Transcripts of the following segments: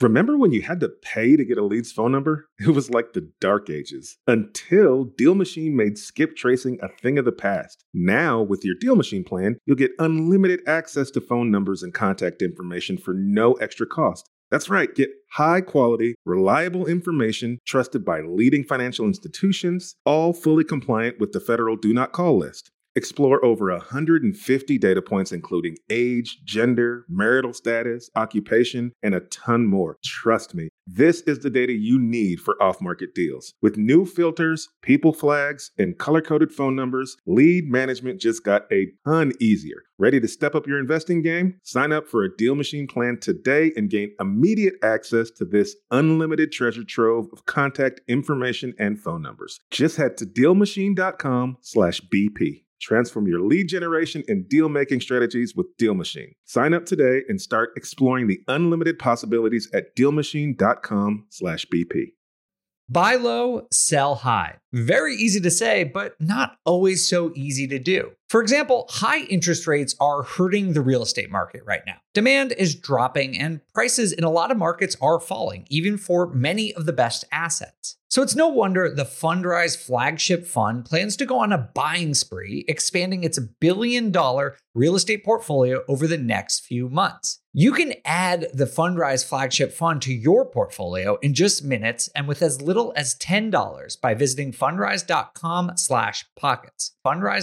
Remember when you had to pay to get a lead's phone number? It was like the dark ages. Until Deal Machine made skip tracing a thing of the past. Now, with your Deal Machine plan, you'll get unlimited access to phone numbers and contact information for no extra cost. That's right, get high-quality, reliable information trusted by leading financial institutions, all fully compliant with the federal Do Not Call list. Explore over 150 data points, including age, gender, marital status, occupation, and a ton more. Trust me, this is the data you need for off-market deals. With new filters, people flags, and color-coded phone numbers, lead management just got a ton easier. Ready to step up your investing game? Sign up for a Deal Machine plan today and gain immediate access to this unlimited treasure trove of contact information and phone numbers. Just head to DealMachine.com/BP. Transform your lead generation and deal-making strategies with Deal Machine. Sign up today and start exploring the unlimited possibilities at DealMachine.com/BP. Buy low, sell high. Very easy to say, but not always so easy to do. For example, high interest rates are hurting the real estate market right now. Demand is dropping and prices in a lot of markets are falling, even for many of the best assets. So it's no wonder the Fundrise flagship fund plans to go on a buying spree, expanding its $1 billion real estate portfolio over the next few months. You can add the Fundrise flagship fund to your portfolio in just minutes and with as little as $10 by visiting fundrise.com/pockets.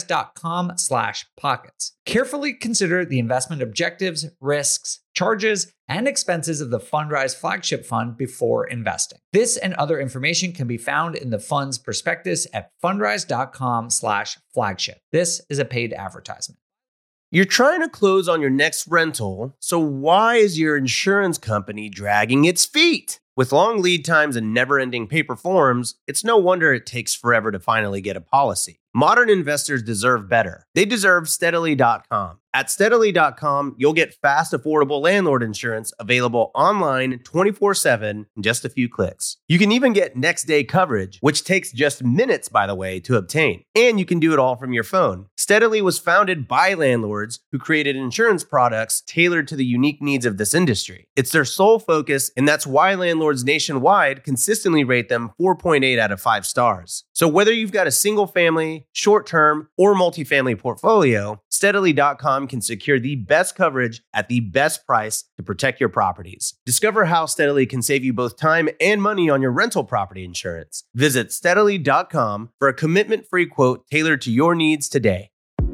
Fundrise.com/pockets. Carefully consider the investment objectives, risks, charges, and expenses of the Fundrise flagship fund before investing. This and other information can be found in the fund's prospectus at fundrise.com/flagship. This is a paid advertisement. You're trying to close on your next rental, so why is your insurance company dragging its feet? With long lead times and never-ending paper forms, it's no wonder it takes forever to finally get a policy. Modern investors deserve better. They deserve Steadily.com. At Steadily.com, you'll get fast, affordable landlord insurance available online 24/7 in just a few clicks. You can even get next-day coverage, which takes just minutes, by the way, to obtain. And you can do it all from your phone. Steadily was founded by landlords who created insurance products tailored to the unique needs of this industry. It's their sole focus, and that's why landlords nationwide consistently rate them 4.8 out of 5 stars. So whether you've got a single-family, short-term, or multifamily portfolio, Steadily.com can secure the best coverage at the best price to protect your properties. Discover how Steadily can save you both time and money on your rental property insurance. Visit Steadily.com for a commitment-free quote tailored to your needs today.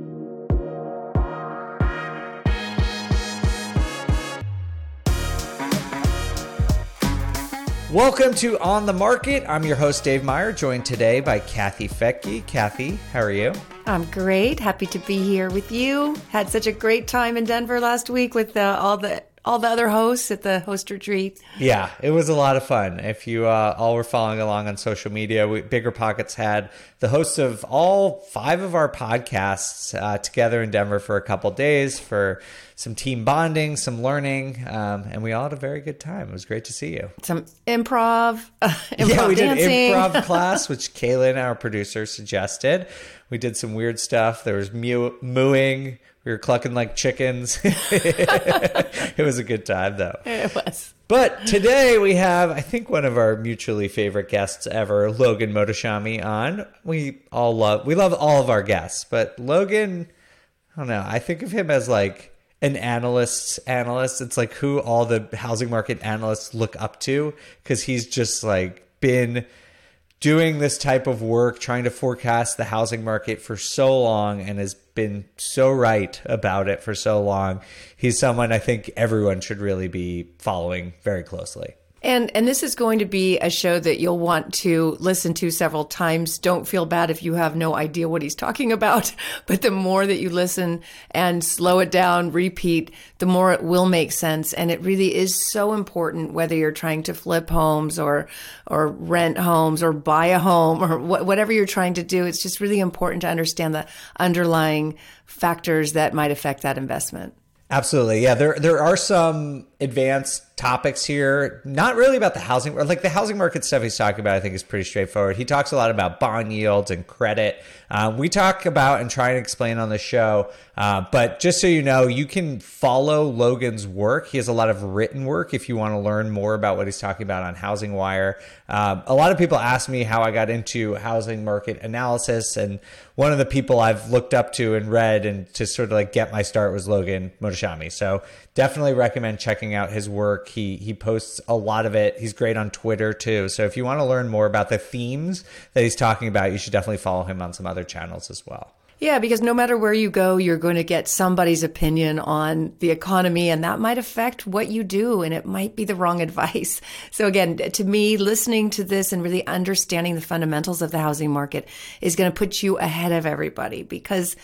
Welcome to On the Market. I'm your host, Dave Meyer, joined today by Kathy Fettke. Kathy, how are you? I'm great. Happy to be here with you. Had such a great time in Denver last week with all the other hosts at the host retreat. Yeah, it was a lot of fun. If you all were following along on social media, Bigger Pockets had the hosts of all 5 of our podcasts together in Denver for a couple days for some team bonding, some learning, and we all had a very good time. It was great to see you. Some improv yeah, we dancing. did improv class, which Kaylin, our producer, suggested. We did some weird stuff. There was mooing. We were clucking like chickens. It was a good time, though. It was. But today we have, I think, one of our mutually favorite guests ever, Logan Mohtashami, on. We love all of our guests, but Logan, I don't know. I think of him as like an analyst. It's like who all the housing market analysts look up to, because he's just like been doing this type of work, trying to forecast the housing market for so long and has been so right about it for so long. He's someone I think everyone should really be following very closely. And this is going to be a show that you'll want to listen to several times. Don't feel bad if you have no idea what he's talking about, but the more that you listen and slow it down, repeat, the more it will make sense. And it really is so important, whether you're trying to flip homes or rent homes or buy a home or whatever you're trying to do. It's just really important to understand the underlying factors that might affect that investment. Absolutely. Yeah, there are some advanced topics here, not really about the housing, or like the housing market stuff he's talking about, I think is pretty straightforward. He talks a lot about bond yields and credit. We talk about and try and explain on the show, but just so you know, you can follow Logan's work. He has a lot of written work if you want to learn more about what he's talking about on Housing Wire. A lot of people ask me how I got into housing market analysis, and one of the people I've looked up to and read and to sort of like get my start was Logan Mohtashami. So definitely recommend checking out his work. He posts a lot of it. He's great on Twitter too. So if you want to learn more about the themes that he's talking about, you should definitely follow him on some other channels as well. Yeah, because no matter where you go, you're going to get somebody's opinion on the economy, and that might affect what you do, and it might be the wrong advice. So again, to me, listening to this and really understanding the fundamentals of the housing market is going to put you ahead of everybody, because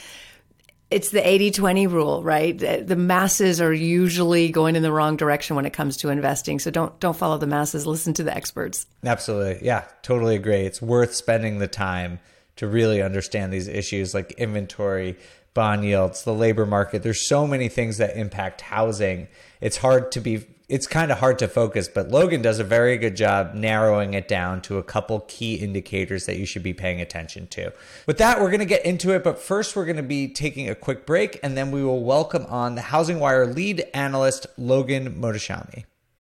it's the 80-20 rule, right? The masses are usually going in the wrong direction when it comes to investing. So don't follow the masses. Listen to the experts. Absolutely. Yeah, totally agree. It's worth spending the time to really understand these issues like inventory, bond yields, the labor market. There's so many things that impact housing. It's kind of hard to focus, but Logan does a very good job narrowing it down to a couple key indicators that you should be paying attention to. With that, we're going to get into it, but first we're going to be taking a quick break, and then we will welcome on the Housing Wire lead analyst, Logan Mohtashami.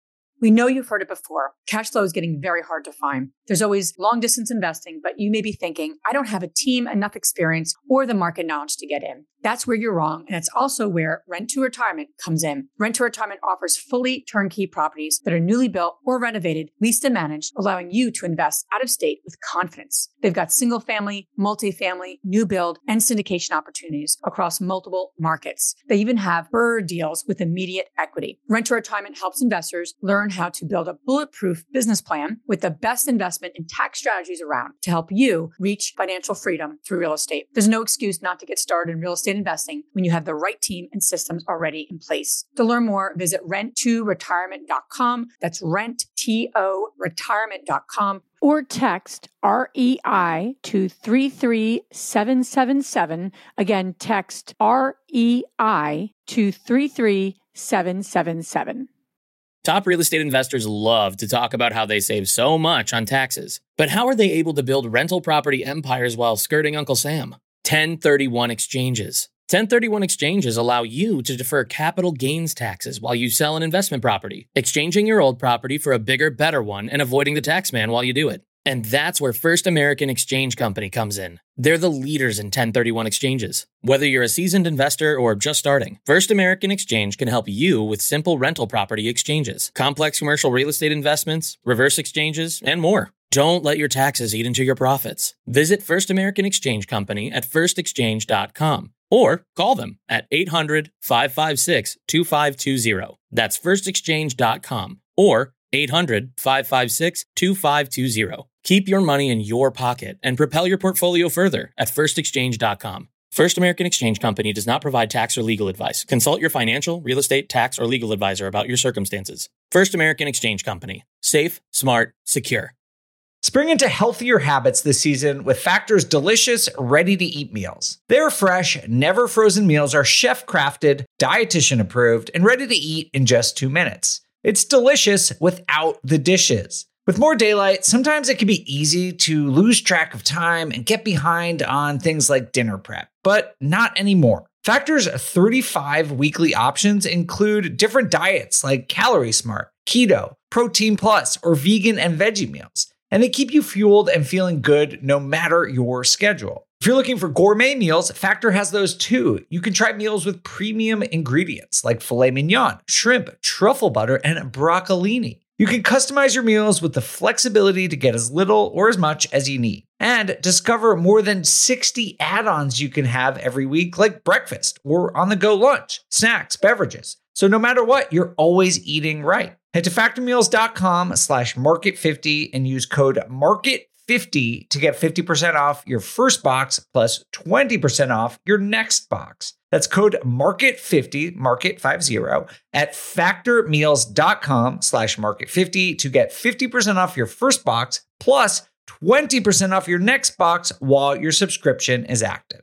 We know you've heard it before. Cash flow is getting very hard to find. There's always long distance investing, but you may be thinking, I don't have a team, enough experience, or the market knowledge to get in. That's where you're wrong. And it's also where Rent to Retirement comes in. Rent to Retirement offers fully turnkey properties that are newly built or renovated, leased and managed, allowing you to invest out of state with confidence. They've got single family, multifamily, new build, and syndication opportunities across multiple markets. They even have BRRRR deals with immediate equity. Rent to Retirement helps investors learn how to build a bulletproof business plan with the best investment and tax strategies around to help you reach financial freedom through real estate. There's no excuse not to get started in real estate investing when you have the right team and systems already in place. To learn more, visit rent2retirement.com. That's rent2retirement.com. Or text REI to 33777. Again, text REI to 33777. Top real estate investors love to talk about how they save so much on taxes. But how are they able to build rental property empires while skirting Uncle Sam? 1031 exchanges. 1031 exchanges allow you to defer capital gains taxes while you sell an investment property, exchanging your old property for a bigger, better one and avoiding the tax man while you do it. And that's where First American Exchange Company comes in. They're the leaders in 1031 exchanges. Whether you're a seasoned investor or just starting, First American Exchange can help you with simple rental property exchanges, complex commercial real estate investments, reverse exchanges, and more. Don't let your taxes eat into your profits. Visit First American Exchange Company at firstexchange.com or call them at 800-556-2520. That's firstexchange.com or 800-556-2520. Keep your money in your pocket and propel your portfolio further at firstexchange.com. First American Exchange Company does not provide tax or legal advice. Consult your financial, real estate, tax, or legal advisor about your circumstances. First American Exchange Company. Safe, smart, secure. Spring into healthier habits this season with Factor's delicious, ready-to-eat meals. Their fresh, never-frozen meals are chef-crafted, dietitian-approved, and ready to eat in just 2 minutes. It's delicious without the dishes. With more daylight, sometimes it can be easy to lose track of time and get behind on things like dinner prep, but not anymore. Factor's 35 weekly options include different diets like Calorie Smart, Keto, Protein Plus, or vegan and veggie meals. And they keep you fueled and feeling good no matter your schedule. If you're looking for gourmet meals, Factor has those too. You can try meals with premium ingredients like filet mignon, shrimp, truffle butter, and broccolini. You can customize your meals with the flexibility to get as little or as much as you need. And discover more than 60 add-ons you can have every week, like breakfast or on-the-go lunch, snacks, beverages. So no matter what, you're always eating right. Head to factormeals.com/market50 and use code MARKET50 to get 50% off your first box plus 20% off your next box. That's code MARKET50, MARKET50, at factormeals.com/market50 to get 50% off your first box plus 20% off your next box while your subscription is active.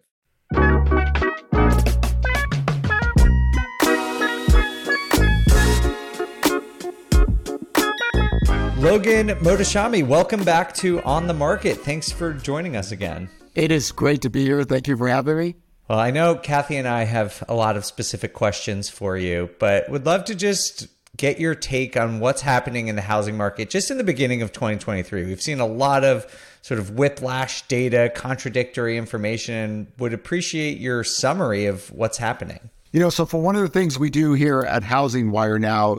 Logan Mohtashami, welcome back to On the Market. Thanks for joining us again. It is great to be here. Thank you for having me. Well, I know Kathy and I have a lot of specific questions for you, but would love to just get your take on what's happening in the housing market just in the beginning of 2023. We've seen a lot of sort of whiplash data, contradictory information, and would appreciate your summary of what's happening. So for one of the things we do here at Housing Wire now,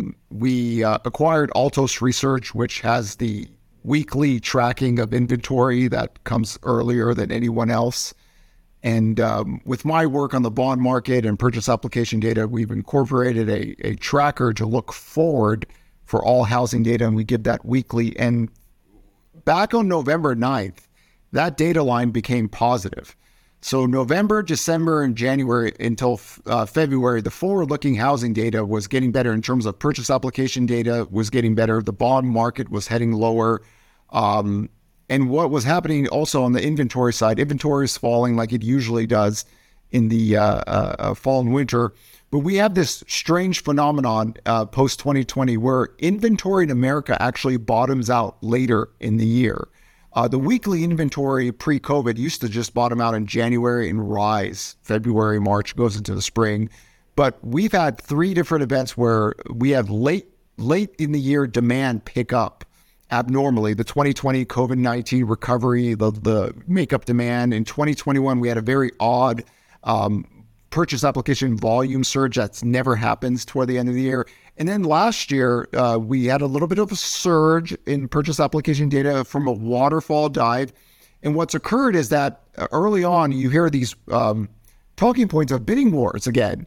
we acquired Altos Research, which has the weekly tracking of inventory that comes earlier than anyone else. And with my work on the bond market and purchase application data, we've incorporated a tracker to look forward for all housing data, and we give that weekly. And back on November 9th, that data line became positive. So November, December, and January until February, the forward-looking housing data was getting better in terms of purchase application data was getting better. The bond market was heading lower. And what was happening also on the inventory side, inventory is falling like it usually does in the fall and winter. But we have this strange phenomenon post-2020 where inventory in America actually bottoms out later in the year. The weekly inventory pre-COVID used to just bottom out in January and rise February, March, goes into the spring. But we've had 3 different events where we have late in the year demand pick up abnormally. The 2020 COVID-19 recovery, the makeup demand. In 2021, we had a very odd purchase application volume surge that's never happens toward the end of the year. And then last year, we had a little bit of a surge in purchase application data from a waterfall dive. And what's occurred is that early on, you hear these talking points of bidding wars again.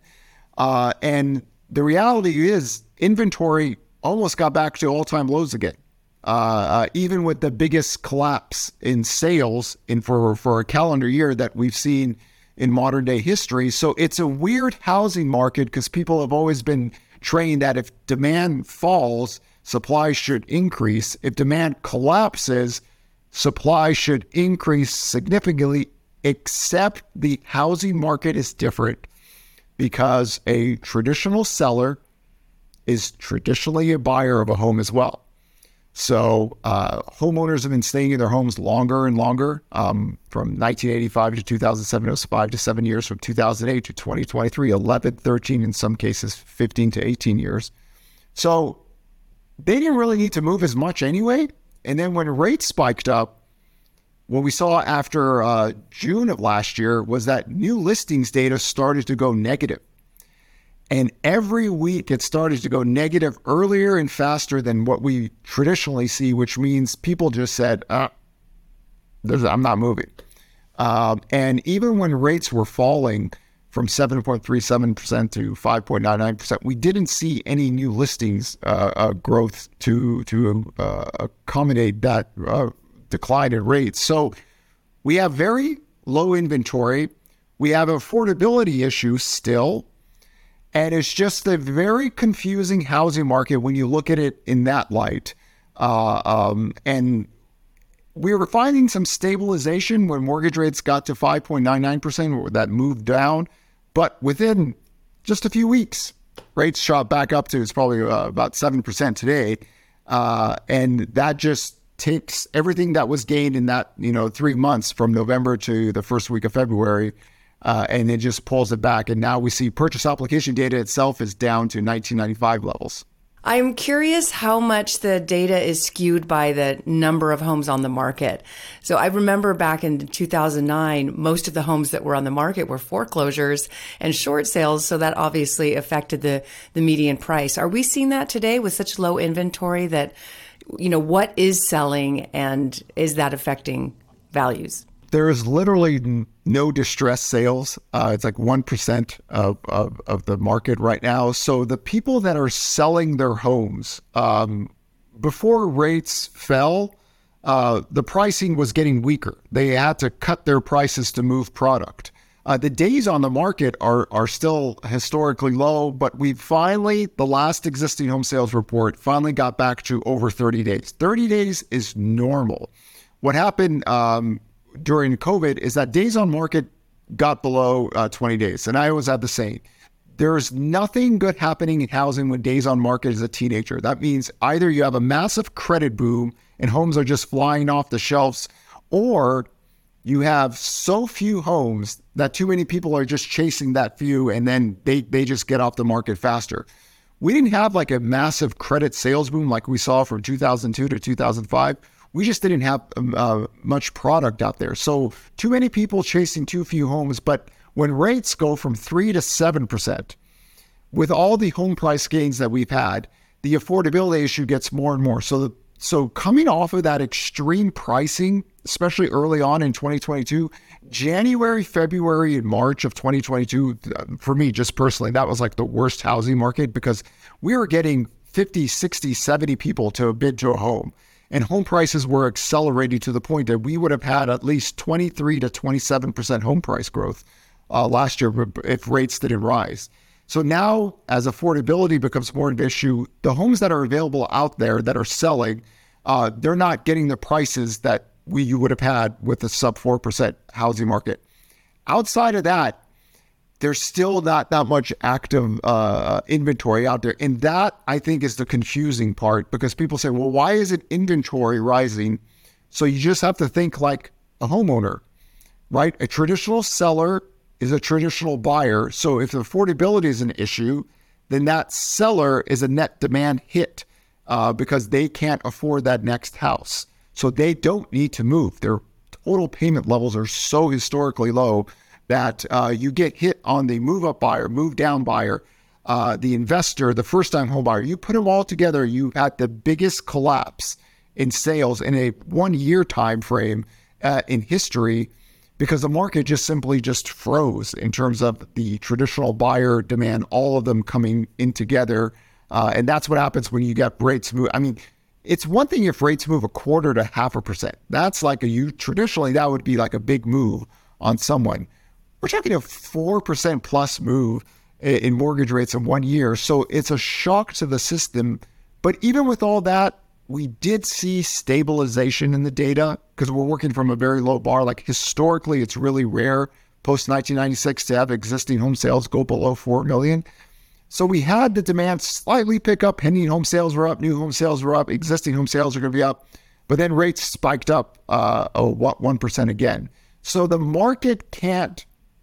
And the reality is inventory almost got back to all-time lows again, even with the biggest collapse in sales for a calendar year that we've seen in modern day history. So it's a weird housing market because people have always been trained that if demand falls, supply should increase. If demand collapses, supply should increase significantly, except the housing market is different because a traditional seller is traditionally a buyer of a home as well. So homeowners have been staying in their homes longer and longer, from 1985 to 2007, it was 5 to 7 years, from 2008 to 2023, 11, 13, in some cases, 15 to 18 years. So they didn't really need to move as much anyway. And then when rates spiked up, what we saw after June of last year was that new listings data started to go negative. And every week it started to go negative earlier and faster than what we traditionally see, which means people just said, I'm not moving. And even when rates were falling from 7.37% to 5.99%, we didn't see any new listings growth to accommodate that decline in rates. So we have very low inventory. We have affordability issues still. And it's just a very confusing housing market when you look at it in that light. And we were finding some stabilization when mortgage rates got to 5.99%, that moved down. But within just a few weeks, rates shot back up to, it's probably about 7% today. And that just takes everything that was gained in that, 3 months from November to the first week of February, and it just pulls it back. And now we see purchase application data itself is down to 1995 levels. I'm curious how much the data is skewed by the number of homes on the market. So I remember back in 2009, most of the homes that were on the market were foreclosures and short sales. So that obviously affected the median price. Are we seeing that today with such low inventory that, what is selling and is that affecting values? There is literally no distressed sales. It's like 1% of the market right now. So the people that are selling their homes, before rates fell, the pricing was getting weaker. They had to cut their prices to move product. The days on the market are still historically low, but we finally, the last existing home sales report, finally got back to over 30 days. 30 days is normal. What happened during COVID is that days on market got below 20 days. And I always had the same. There's nothing good happening in housing when days on market as a teenager. That means either you have a massive credit boom and homes are just flying off the shelves, or you have so few homes that too many people are just chasing that few and then they just get off the market faster. We didn't have like a massive credit sales boom like we saw from 2002 to 2005. We just didn't have much product out there. So too many people chasing too few homes. But when rates go from 3 to 7%, with all the home price gains that we've had, the affordability issue gets more and more. So coming off of that extreme pricing, especially early on in 2022, January, February, and March of 2022, for me, just personally, that was like the worst housing market because we were getting 50, 60, 70 people to bid to a home. And home prices were accelerating to the point that we would have had at least 23 to 27% home price growth last year if rates didn't rise. So now, as affordability becomes more of an issue, the homes that are available out there that are selling, they're not getting the prices that you would have had with a sub 4% housing market. Outside of that, there's still not that much active inventory out there. And that, I think, is the confusing part because people say, well, why isn't inventory rising? So you just have to think like a homeowner, right? A traditional seller is a traditional buyer. So if affordability is an issue, then that seller is a net demand hit because they can't afford that next house. So they don't need to move. Their total payment levels are so historically low that you get hit on the move-up buyer, move-down buyer, the investor, the first-time home buyer. You put them all together, you had the biggest collapse in sales in a 1-year time frame in history because the market just simply froze in terms of the traditional buyer demand, all of them coming in together. And that's what happens when you get rates move. I mean, it's one thing if rates move 1/4 to 0.5%. That's like traditionally that would be like a big move on someone. We're talking a 4% plus move in mortgage rates in 1 year. So it's a shock to the system. But even with all that, we did see stabilization in the data because we're working from a very low bar. Like historically, it's really rare post 1996 to have existing home sales go below 4 million. So we had the demand slightly pick up. Pending home sales were up, new home sales were up, existing home sales are going to be up. But then rates spiked up 1% again. So the market can't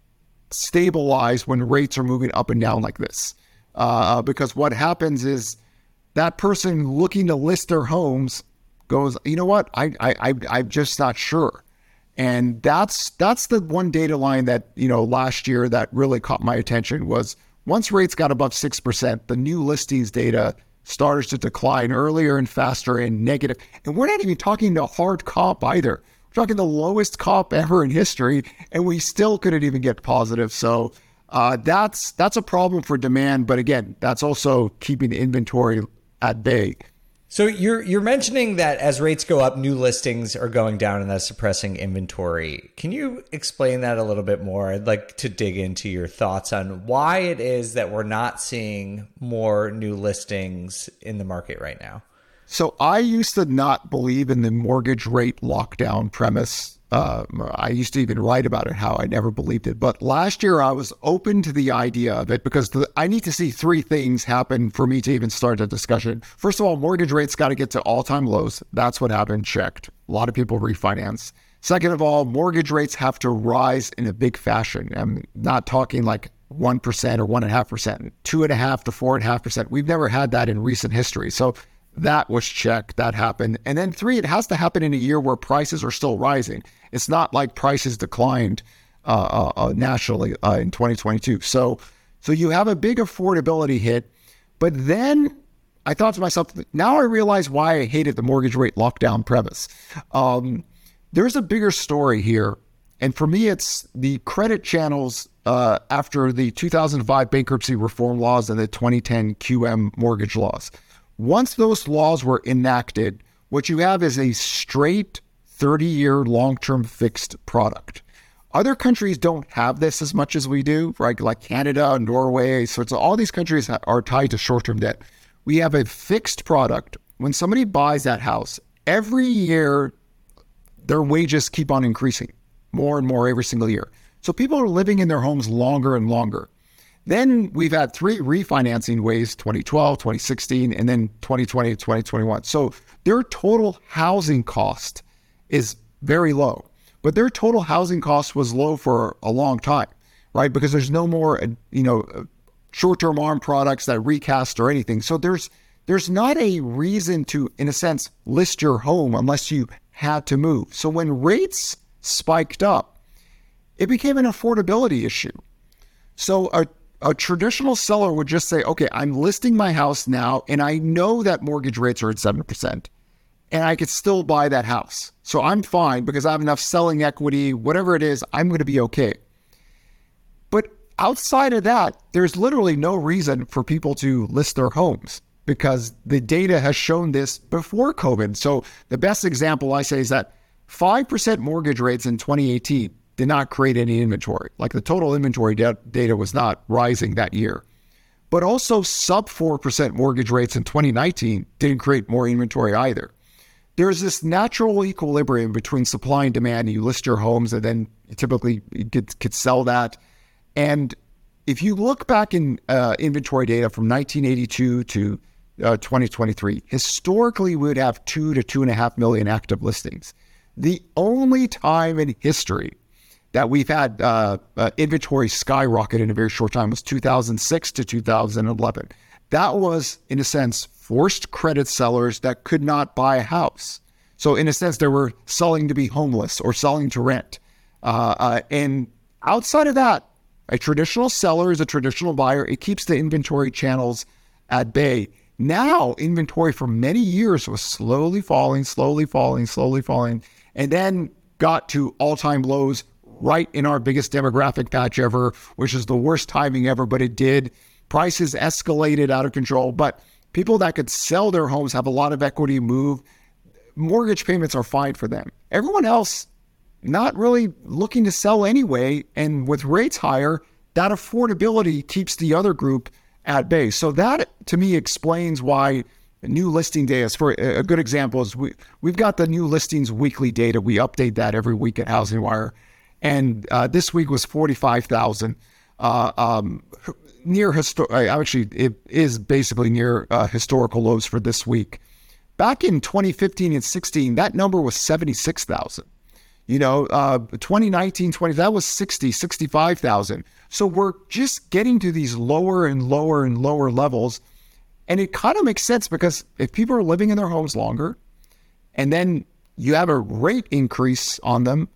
stabilize when rates are moving up and down like this. Because what happens is that person looking to list their homes goes, you know what, I'm just not sure. And that's the one data line that, last year that really caught my attention was once rates got above 6%, the new listings data started to decline earlier and faster and negative. And we're not even talking the hard comp either. We're talking the lowest comp ever in history, and we still couldn't even get positive. So that's a problem for demand. But again, that's also keeping inventory at bay. So you're mentioning that as rates go up, new listings are going down and that's suppressing inventory. Can you explain that a little bit more? I'd like to dig into your thoughts on why it is that we're not seeing more new listings in the market right now. So I used to not believe in the mortgage rate lockdown premise. I used to even write about it, how I never believed it. But last year I was open to the idea of it because I need to see 3 things happen for me to even start a discussion. First of all, mortgage rates got to get to all-time lows. That's what happened, checked. A lot of people refinance. Second of all, mortgage rates have to rise in a big fashion. I'm not talking like 1% or 1.5%, 2.5% to 4.5%. We've never had that in recent history. So that was checked. That happened. And then 3, it has to happen in a year where prices are still rising. It's not like prices declined nationally in 2022. So you have a big affordability hit. But then I thought to myself, now I realize why I hated the mortgage rate lockdown premise. There's a bigger story here. And for me, it's the credit channels after the 2005 bankruptcy reform laws and the 2010 QM mortgage laws. Once those laws were enacted, what you have is a straight 30-year long-term fixed product. Other countries don't have this as much as we do, right? Like Canada, Norway, so all these countries are tied to short-term debt. We have a fixed product. When somebody buys that house, every year their wages keep on increasing more and more every single year. So people are living in their homes longer and longer. Then we've had 3 refinancing waves, 2012, 2016, and then 2020, 2021. So their total housing cost is very low, but their total housing cost was low for a long time, right? Because there's no more, short-term ARM products that recast or anything. So there's not a reason to, in a sense, list your home unless you had to move. So when rates spiked up, it became an affordability issue. So a traditional seller would just say, okay, I'm listing my house now, and I know that mortgage rates are at 7%, and I could still buy that house. So I'm fine because I have enough selling equity, whatever it is, I'm going to be okay. But outside of that, there's literally no reason for people to list their homes because the data has shown this before COVID. So the best example I say is that 5% mortgage rates in 2018 did not create any inventory. Like the total inventory data was not rising that year. But also sub 4% mortgage rates in 2019 didn't create more inventory either. There's this natural equilibrium between supply and demand. You list your homes and then you typically could sell that. And if you look back in inventory data from 1982 to 2023, historically we would have 2 to 2.5 million active listings. The only time in history that we've had inventory skyrocket in a very short time was 2006 to 2011. That was, in a sense, forced credit sellers that could not buy a house. So in a sense, they were selling to be homeless or selling to rent. And outside of that, a traditional seller is a traditional buyer. It keeps the inventory channels at bay. Now, inventory for many years was slowly falling, and then got to all-time lows right in our biggest demographic patch ever, which is the worst timing ever, but it did. Prices escalated out of control, but people that could sell their homes have a lot of equity move. Mortgage payments are fine for them. Everyone else, not really looking to sell anyway, and with rates higher, that affordability keeps the other group at bay. So that, to me, explains why new listing data is, for a good example, is we've got the new listings weekly data. We update that every week at Housing Wire. And this week was 45,000, actually, it is basically near historical lows for this week. Back in 2015 and 16, that number was 76,000. 2019, that was 65,000. So we're just getting to these lower and lower and lower levels. And it kind of makes sense because if people are living in their homes longer, and then you have a rate increase on them,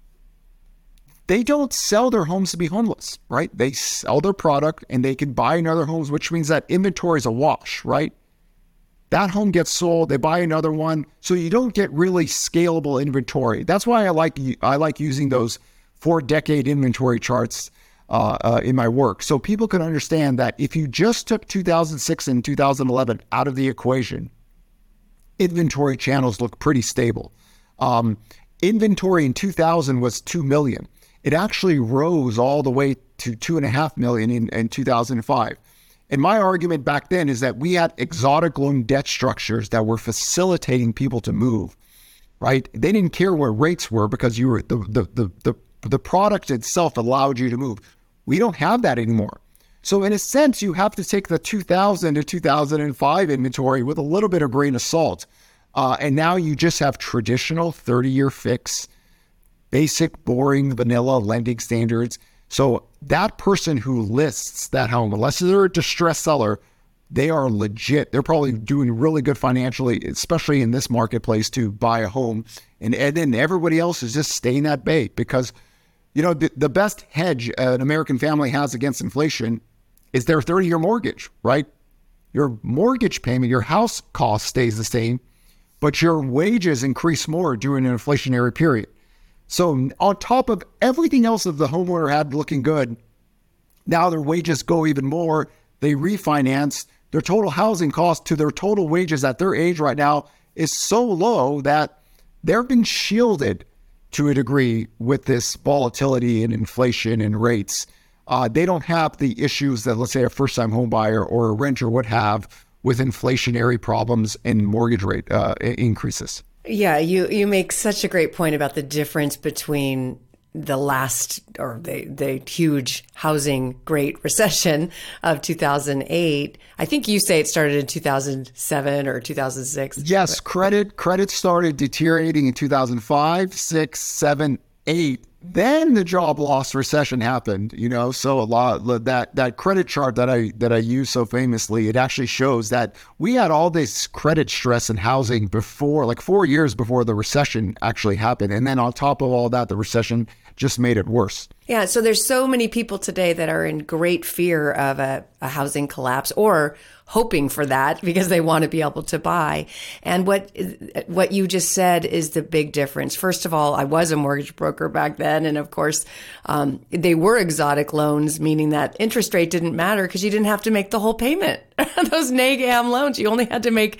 they don't sell their homes to be homeless, right? They sell their product and they can buy another home, which means that inventory is a wash, right? That home gets sold, they buy another one, so you don't get really scalable inventory. That's why I like using those 4-decade inventory charts in my work, so people can understand that if you just took 2006 and 2011 out of the equation, inventory channels look pretty stable. Inventory in 2000 was 2 million. It actually rose all the way to 2.5 million in 2005. And my argument back then is that we had exotic loan debt structures that were facilitating people to move, right? They didn't care what rates were because you were the product itself allowed you to move. We don't have that anymore. So in a sense, you have to take the 2000 to 2005 inventory with a little bit of grain of salt. And now you just have traditional 30-year fix, basic, boring, vanilla lending standards. So that person who lists that home, unless they're a distressed seller, they are legit. They're probably doing really good financially, especially in this marketplace, to buy a home. And then everybody else is just staying at bay because, the best hedge an American family has against inflation is their 30-year mortgage, right? Your mortgage payment, your house cost stays the same, but your wages increase more during an inflationary period. So on top of everything else that the homeowner had looking good, now their wages go even more. They refinance. Their total housing cost to their total wages at their age right now is so low that they've been shielded to a degree with this volatility and inflation and rates. They don't have the issues that, let's say, a first-time home buyer or a renter would have with inflationary problems and mortgage rate increases. Yeah, you make such a great point about the difference between the last or the huge housing great recession of 2008. I think you say it started in 2007 or 2006. Yes, credit started deteriorating in 2005, 6, 7, 8. Then the job loss recession happened, so a lot that credit chart that I use so famously, it actually shows that we had all this credit stress in housing before, like 4 years before the recession actually happened. And then on top of all that, the recession just made it worse. Yeah, so there's so many people today that are in great fear of a housing collapse or hoping for that because they want to be able to buy. And what you just said is the big difference. First of all, I was a mortgage broker back then. And of course, they were exotic loans, meaning that interest rate didn't matter because you didn't have to make the whole payment. Those NAGAM loans, you only had to make,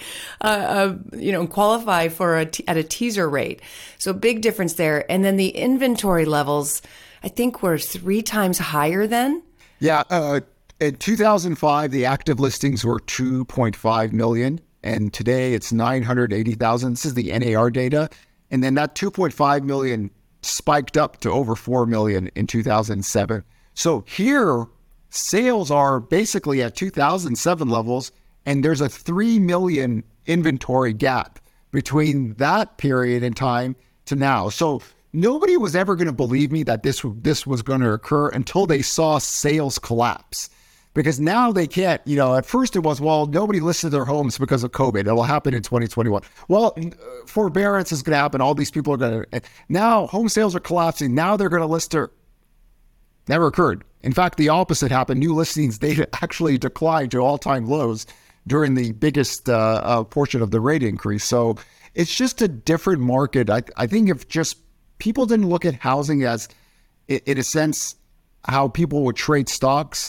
qualify for at a teaser rate. So big difference there. And then the inventory levels, I think were 3 times higher then. Yeah. In 2005, the active listings were 2.5 million. And today it's 980,000. This is the NAR data. And then that 2.5 million spiked up to over 4 million in 2007. So here, sales are basically at 2007 levels, and there's a 3 million inventory gap between that period in time to now. So nobody was ever going to believe me that this was going to occur until they saw sales collapse. Because now they can't, at first it was, well, nobody listed their homes because of COVID. It'll happen in 2021. Well, forbearance is going to happen. All these people are going to, now home sales are collapsing. Now they're going to list their, never occurred. In fact, the opposite happened. New listings data actually declined to all-time lows during the biggest portion of the rate increase. So it's just a different market. I think if just people didn't look at housing as, in a sense, how people would trade stocks,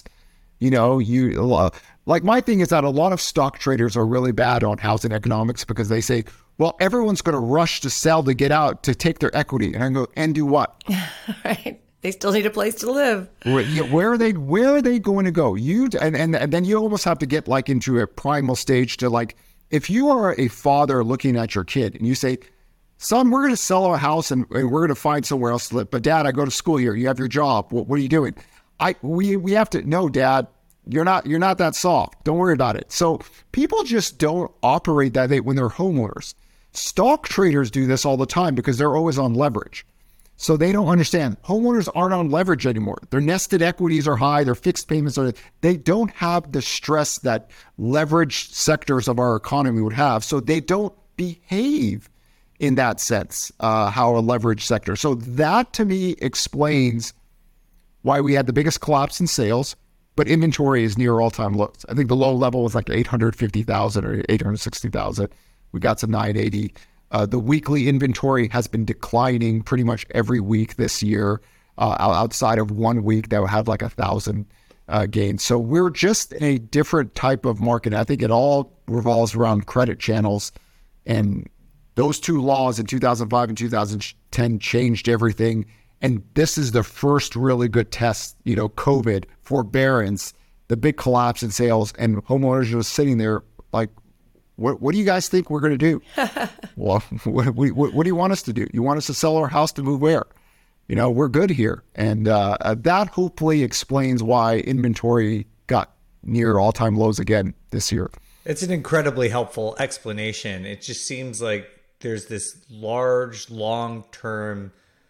like my thing is that a lot of stock traders are really bad on housing economics because they say, well, everyone's going to rush to sell to get out to take their equity. And I go, and do what? Right. They still need a place to live. Where are they going to go? And then you almost have to get like into a primal stage to like, if you are a father looking at your kid and you say, son, we're going to sell our house and we're going to find somewhere else to live. But dad, I go to school here. You have your job. What are you doing? We have to, no, dad, you're not that soft. Don't worry about it. So people just don't operate that way when they're homeowners. Stock traders do this all the time because they're always on leverage. So they don't understand. Homeowners aren't on leverage anymore. Their nested equities are high. Their fixed payments are, they don't have the stress that leveraged sectors of our economy would have. So they don't behave in that sense, how a leveraged sector. So that to me explains why we had the biggest collapse in sales, but inventory is near all-time lows. I think the low level was like 850,000 or 860,000. We got to 980. The weekly inventory has been declining pretty much every week this year, outside of 1 week that had like 1,000 gains. So we're just in a different type of market. I think it all revolves around credit channels. And those two laws in 2005 and 2010 changed everything. And this is the first really good test, COVID, forbearance, the big collapse in sales, and homeowners are just sitting there like, what do you guys think we're going to do? Well, what do you want us to do? You want us to sell our house to move where? We're good here. And that hopefully explains why inventory got near all-time lows again this year. It's an incredibly helpful explanation. It just seems like there's this large, long-term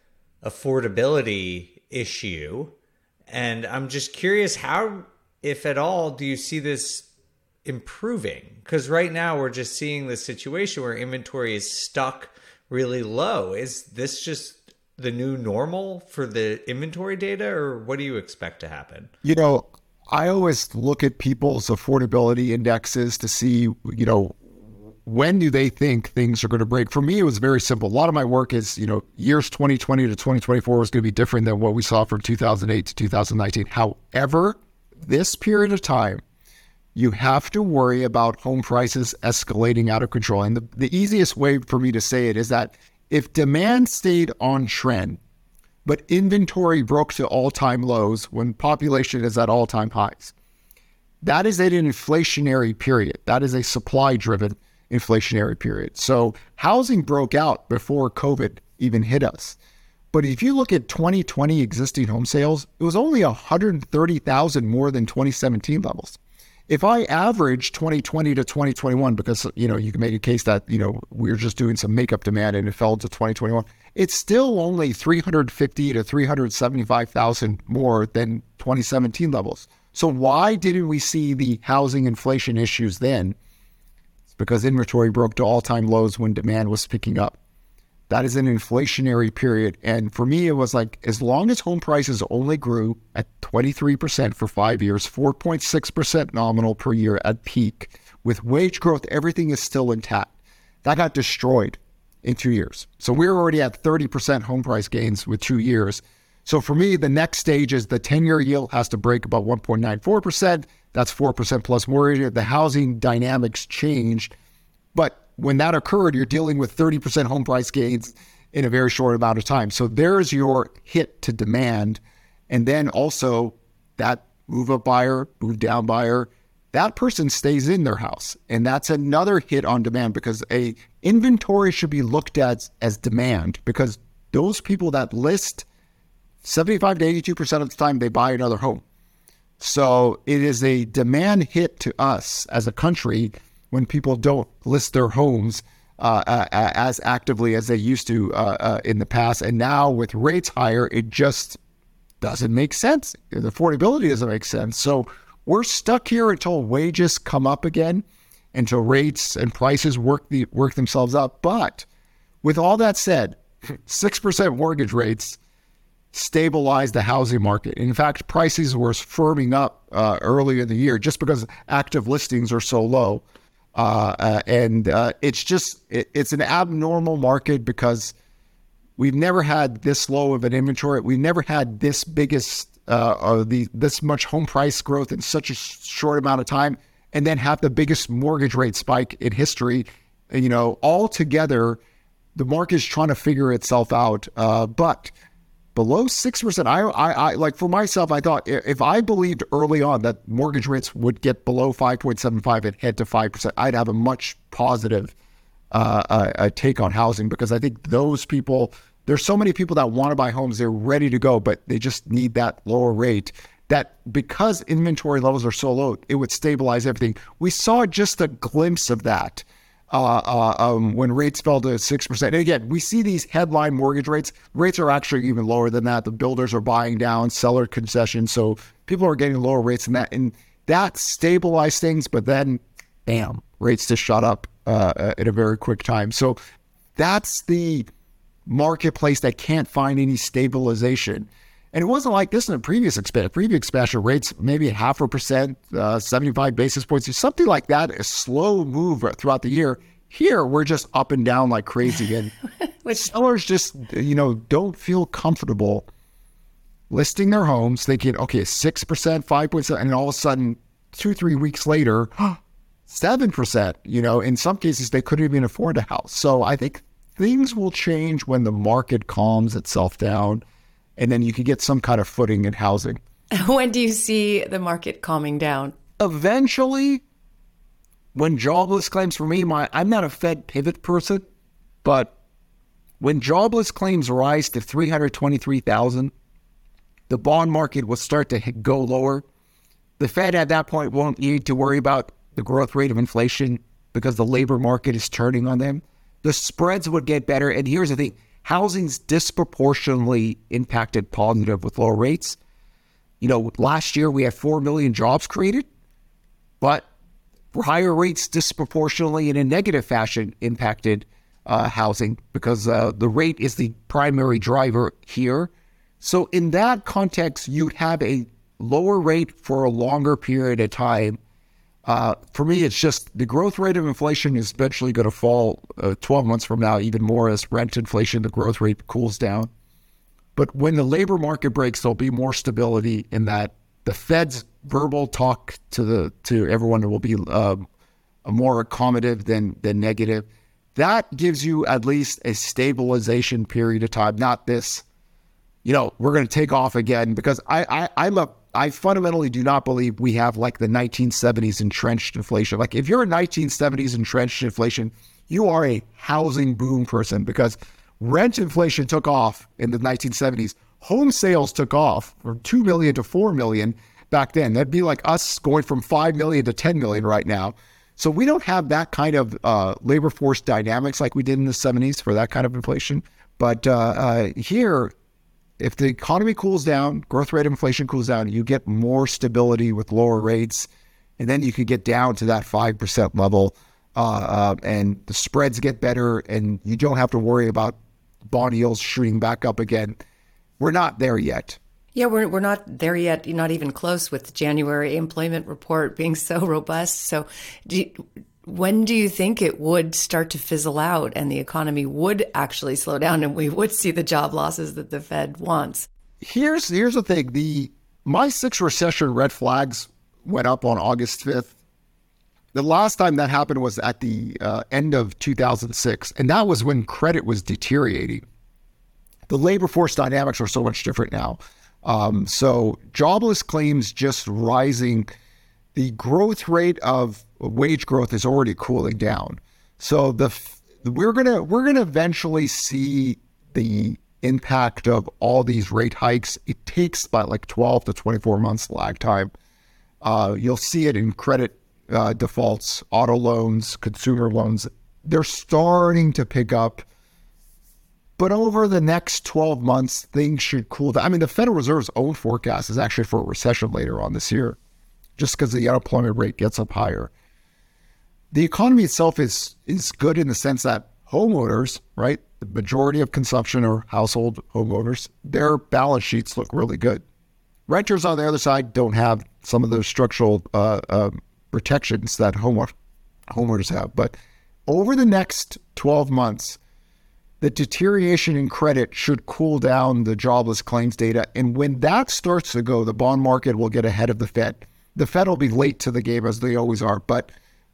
affordability issue. And I'm just curious, how, if at all, do you see this improving? Because right now we're just seeing this situation where inventory is stuck really low. Is this just the new normal for the inventory data, or what do you expect to happen? I always look at people's affordability indexes to see, when do they think things are going to break? For me, it was very simple. A lot of my work is, years 2020 to 2024 is going to be different than what we saw from 2008 to 2019. However, this period of time, you have to worry about home prices escalating out of control. And the easiest way for me to say it is that if demand stayed on trend, but inventory broke to all-time lows when population is at all-time highs, that is an inflationary period. That is a supply-driven inflationary period. So housing broke out before COVID even hit us. But if you look at 2020 existing home sales, it was only 130,000 more than 2017 levels. If I average 2020 to 2021, because, you can make a case that, we're just doing some makeup demand and it fell to 2021, it's still only 350 to 375,000 more than 2017 levels. So why didn't we see the housing inflation issues then? It's because inventory broke to all-time lows when demand was picking up. That is an inflationary period. And for me, it was like, as long as home prices only grew at 23% for 5 years, 4.6% nominal per year at peak, with wage growth, everything is still intact. That got destroyed in 2 years. So we're already at 30% home price gains with 2 years. So for me, the next stage is the 10-year yield has to break about 1.94%. That's 4% plus mortgage. The housing dynamics changed. But when that occurred, you're dealing with 30% home price gains in a very short amount of time. So there's your hit to demand. And then also that move-up buyer, move-down buyer, that person stays in their house. And that's another hit on demand, because a inventory should be looked at as demand, because those people that list, 75 to 82% of the time, they buy another home. So it is a demand hit to us as a country when people don't list their homes as actively as they used to in the past. And now with rates higher, it just doesn't make sense. The affordability doesn't make sense. So we're stuck here until wages come up again, until rates and prices work themselves up. But with all that said, 6% mortgage rates stabilize the housing market. In fact, prices were firming up earlier in the year just because active listings are so low. It's an abnormal market because we've never had this low of an inventory. We've never had this this much home price growth in such a short amount of time, and then have the biggest mortgage rate spike in history. All together, the market is trying to figure itself out. But below 6%, I like, for myself, I thought if I believed early on that mortgage rates would get below 5.75 and head to 5%, I'd have a much positive take on housing, because I think those people, there's so many people that want to buy homes, they're ready to go, but they just need that lower rate. That because inventory levels are so low, it would stabilize everything. We saw just a glimpse of that when rates fell to 6%. And again, we see these headline mortgage rates. Rates are actually even lower than that. The builders are buying down, seller concessions. So people are getting lower rates than that. And that stabilized things, but then, bam, rates just shot up at a very quick time. So that's the marketplace that can't find any stabilization. And it wasn't like this in a previous expansion rates, maybe 0.5%, 75 basis points, something like that, a slow move throughout the year. Here, we're just up and down like crazy. And sellers just, don't feel comfortable listing their homes thinking, okay, 6%, 5%, and all of a sudden, 2-3 weeks later, 7%, in some cases, they couldn't even afford a house. So I think things will change when the market calms itself down, and then you can get some kind of footing in housing. When do you see the market calming down? Eventually, when jobless claims, for me, I'm not a Fed pivot person, but when jobless claims rise to 323,000, the bond market will start to go lower. The Fed at that point won't need to worry about the growth rate of inflation because the labor market is turning on them. The spreads would get better. And here's the thing. Housing's disproportionately impacted positive with low rates. Last year we had 4 million jobs created, but higher rates disproportionately in a negative fashion impacted housing because the rate is the primary driver here. So in that context, you'd have a lower rate for a longer period of time. For me, it's just the growth rate of inflation is eventually going to fall 12 months from now, even more as rent inflation, the growth rate cools down. But when the labor market breaks, there'll be more stability in that. The Fed's verbal talk to everyone will be more accommodative than negative. That gives you at least a stabilization period of time, not this, we're going to take off again, because I fundamentally do not believe we have like the 1970s entrenched inflation. Like if you're a 1970s entrenched inflation, you are a housing boom person, because rent inflation took off in the 1970s. Home sales took off from 2 million to 4 million back then. That'd be like us going from 5 million to 10 million right now. So we don't have that kind of labor force dynamics like we did in the 70s for that kind of inflation. But here, if the economy cools down, growth rate of inflation cools down, you get more stability with lower rates, and then you could get down to that 5% level, and the spreads get better, and you don't have to worry about bond yields shooting back up again. We're not there yet. Yeah, we're not there yet, not even close with the January employment report being so robust. So when do you think it would start to fizzle out and the economy would actually slow down and we would see the job losses that the Fed wants? Here's the thing. My 6 recession red flags went up on August 5th. The last time that happened was at the end of 2006, and that was when credit was deteriorating. The labor force dynamics are so much different now. So jobless claims just rising. The growth rate of wage growth is already cooling down. So we're gonna eventually see the impact of all these rate hikes. It takes about like 12 to 24 months lag time. You'll see it in credit defaults, auto loans, consumer loans. They're starting to pick up. But over the next 12 months, things should cool down. I mean, the Federal Reserve's own forecast is actually for a recession later on this year, just because the unemployment rate gets up higher. The economy itself is good in the sense that homeowners, right, the majority of consumption or household homeowners, their balance sheets look really good. Renters on the other side don't have some of those structural protections that homeowners have. But over the next 12 months, the deterioration in credit should cool down the jobless claims data. And when that starts to go, the bond market will get ahead of the Fed. The Fed will be late to the game, as they always are. But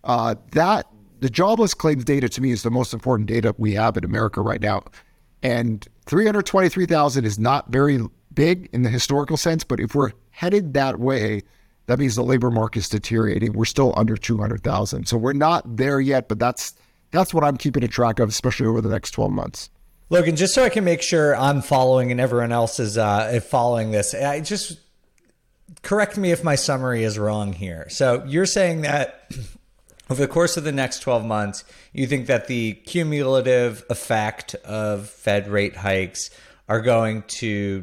the jobless claims data, to me, is the most important data we have in America right now. And 323,000 is not very big in the historical sense, but if we're headed that way, that means the labor market is deteriorating. We're still under 200,000. So we're not there yet, but that's what I'm keeping a track of, especially over the next 12 months. Logan, just so I can make sure I'm following and everyone else is following this, just correct me if my summary is wrong here. So you're saying that over the course of the next 12 months, you think that the cumulative effect of Fed rate hikes are going to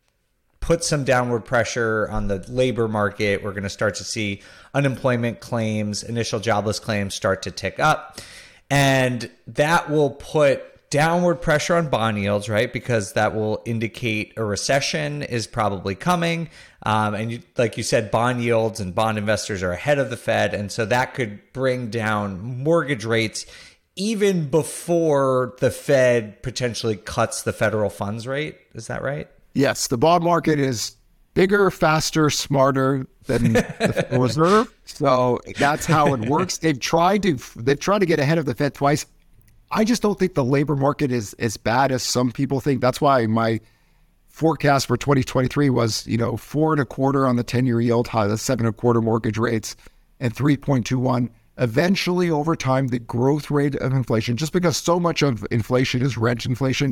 put some downward pressure on the labor market. We're going to start to see unemployment claims, initial jobless claims start to tick up. And that will put downward pressure on bond yields, right? Because that will indicate a recession is probably coming. And like you said, bond yields and bond investors are ahead of the Fed. And so that could bring down mortgage rates even before the Fed potentially cuts the federal funds rate. Is that right? Yes, the bond market is bigger, faster, smarter than the Federal Reserve. So that's how it works. They've tried to get ahead of the Fed twice. I just don't think the labor market is as bad as some people think. That's why my forecast for 2023 was, 4.25% on the 10-year yield, high, the 7.25% mortgage rates, and 3.21%. Eventually, over time, the growth rate of inflation, just because so much of inflation is rent inflation,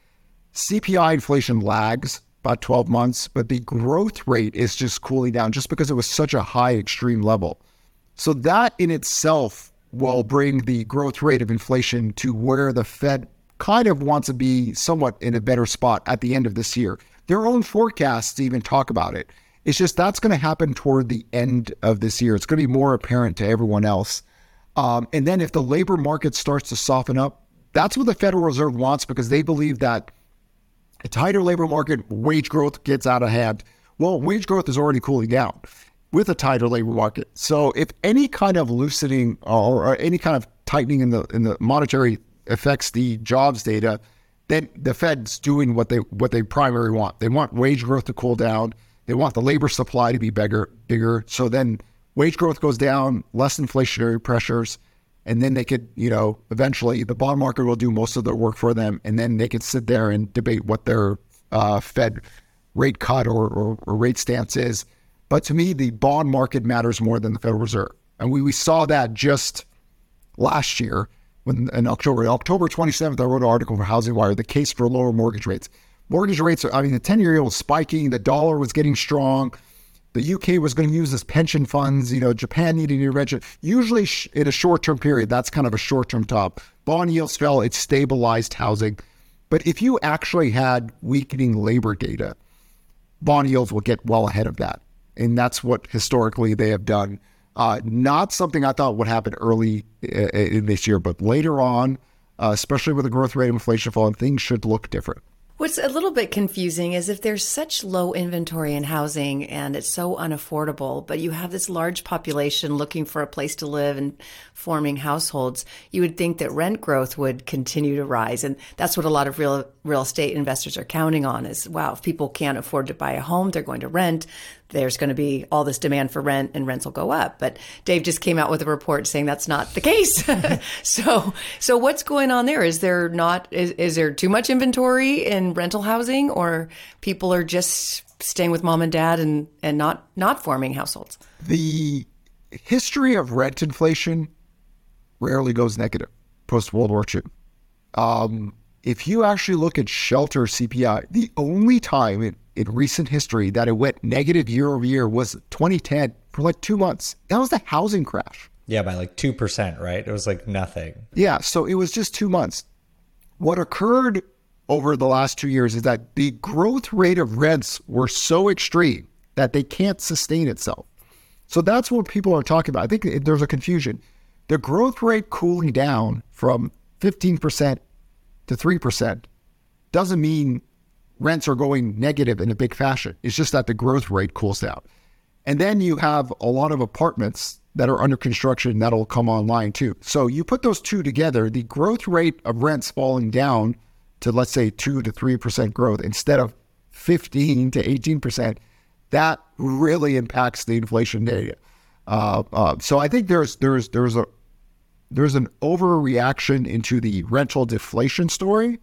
CPI inflation lags about 12 months, but the growth rate is just cooling down just because it was such a high extreme level. So that in itself will bring the growth rate of inflation to where the Fed kind of wants to be somewhat in a better spot at the end of this year. Their own forecasts even talk about it. It's just that's going to happen toward the end of this year. It's going to be more apparent to everyone else. And then if the labor market starts to soften up, that's what the Federal Reserve wants, because they believe that a tighter labor market, wage growth gets out of hand. Well, wage growth is already cooling down with a tighter labor market. So if any kind of loosening or any kind of tightening in the monetary affects the jobs data, then the Fed's doing what they primarily want. They want wage growth to cool down. They want the labor supply to be bigger. So then wage growth goes down, less inflationary pressures, and then they could, eventually the bond market will do most of the work for them, and then they could sit there and debate what their Fed rate cut or rate stance is. But to me, the bond market matters more than the Federal Reserve. And we saw that just last year in October 27th, I wrote an article for Housing Wire, the case for lower mortgage rates. Mortgage rates, the 10-year was spiking, the dollar was getting strong, the UK was going to use this pension funds, Japan needed intervention. Usually in a short-term period, that's kind of a short-term top. Bond yields fell, it stabilized housing. But if you actually had weakening labor data, bond yields will get well ahead of that. And that's what historically they have done. Not something I thought would happen early in this year, but later on, especially with the growth rate of inflation falling, things should look different. What's a little bit confusing is if there's such low inventory in housing and it's so unaffordable, but you have this large population looking for a place to live and forming households, you would think that rent growth would continue to rise. And that's what a lot of real estate investors are counting on is, wow, if people can't afford to buy a home, they're going to rent. There's going to be all this demand for rent and rents will go up. But Dave just came out with a report saying that's not the case. So what's going on there? Is there too much inventory in rental housing, or people are just staying with mom and dad and not forming households? The history of rent inflation rarely goes negative post-World War II. If you actually look at shelter CPI, the only time in recent history that it went negative year over year was 2010 for like 2 months. That was the housing crash. Yeah, by like 2%, right? It was like nothing. Yeah, so it was just 2 months. What occurred over the last 2 years is that the growth rate of rents were so extreme that they can't sustain itself. So that's what people are talking about. I think there's a confusion. The growth rate cooling down from 15% to 3% doesn't mean rents are going negative in a big fashion. It's just that the growth rate cools down. And then you have a lot of apartments that are under construction that'll come online too. So you put those two together, the growth rate of rents falling down to, let's say, 2 to 3% growth instead of 15 to 18%, that really impacts the inflation data. So I think there's an overreaction into the rental deflation story,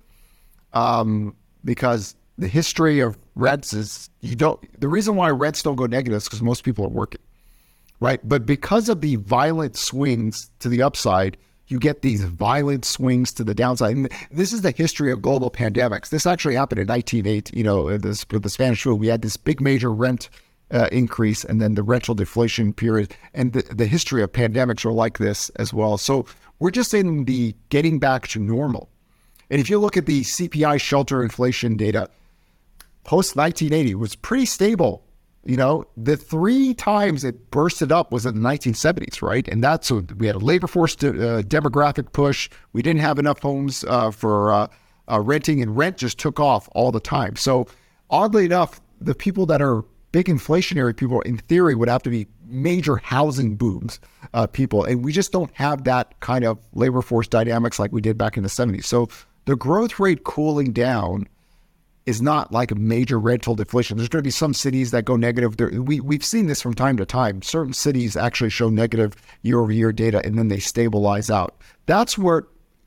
because the history of rents is the reason why rents don't go negative is because most people are working, right? But because of the violent swings to the upside, you get these violent swings to the downside. And this is the history of global pandemics. This actually happened in 1908, with the Spanish flu. We had this big major rent increase and then the rental deflation period. And the history of pandemics are like this as well. So we're just in the getting back to normal. And if you look at the CPI shelter inflation data, post-1980 was pretty stable. The 3 times it bursted up was in the 1970s, right? And that's when we had a labor force demographic push. We didn't have enough homes for renting, and rent just took off all the time. So oddly enough, the people that are big inflationary people, in theory, would have to be major housing booms people. And we just don't have that kind of labor force dynamics like we did back in the 70s. So the growth rate cooling down is not like a major rental deflation. There's going to be some cities that go negative. We've seen this from time to time. Certain cities actually show negative year-over-year data, and then they stabilize out. That's what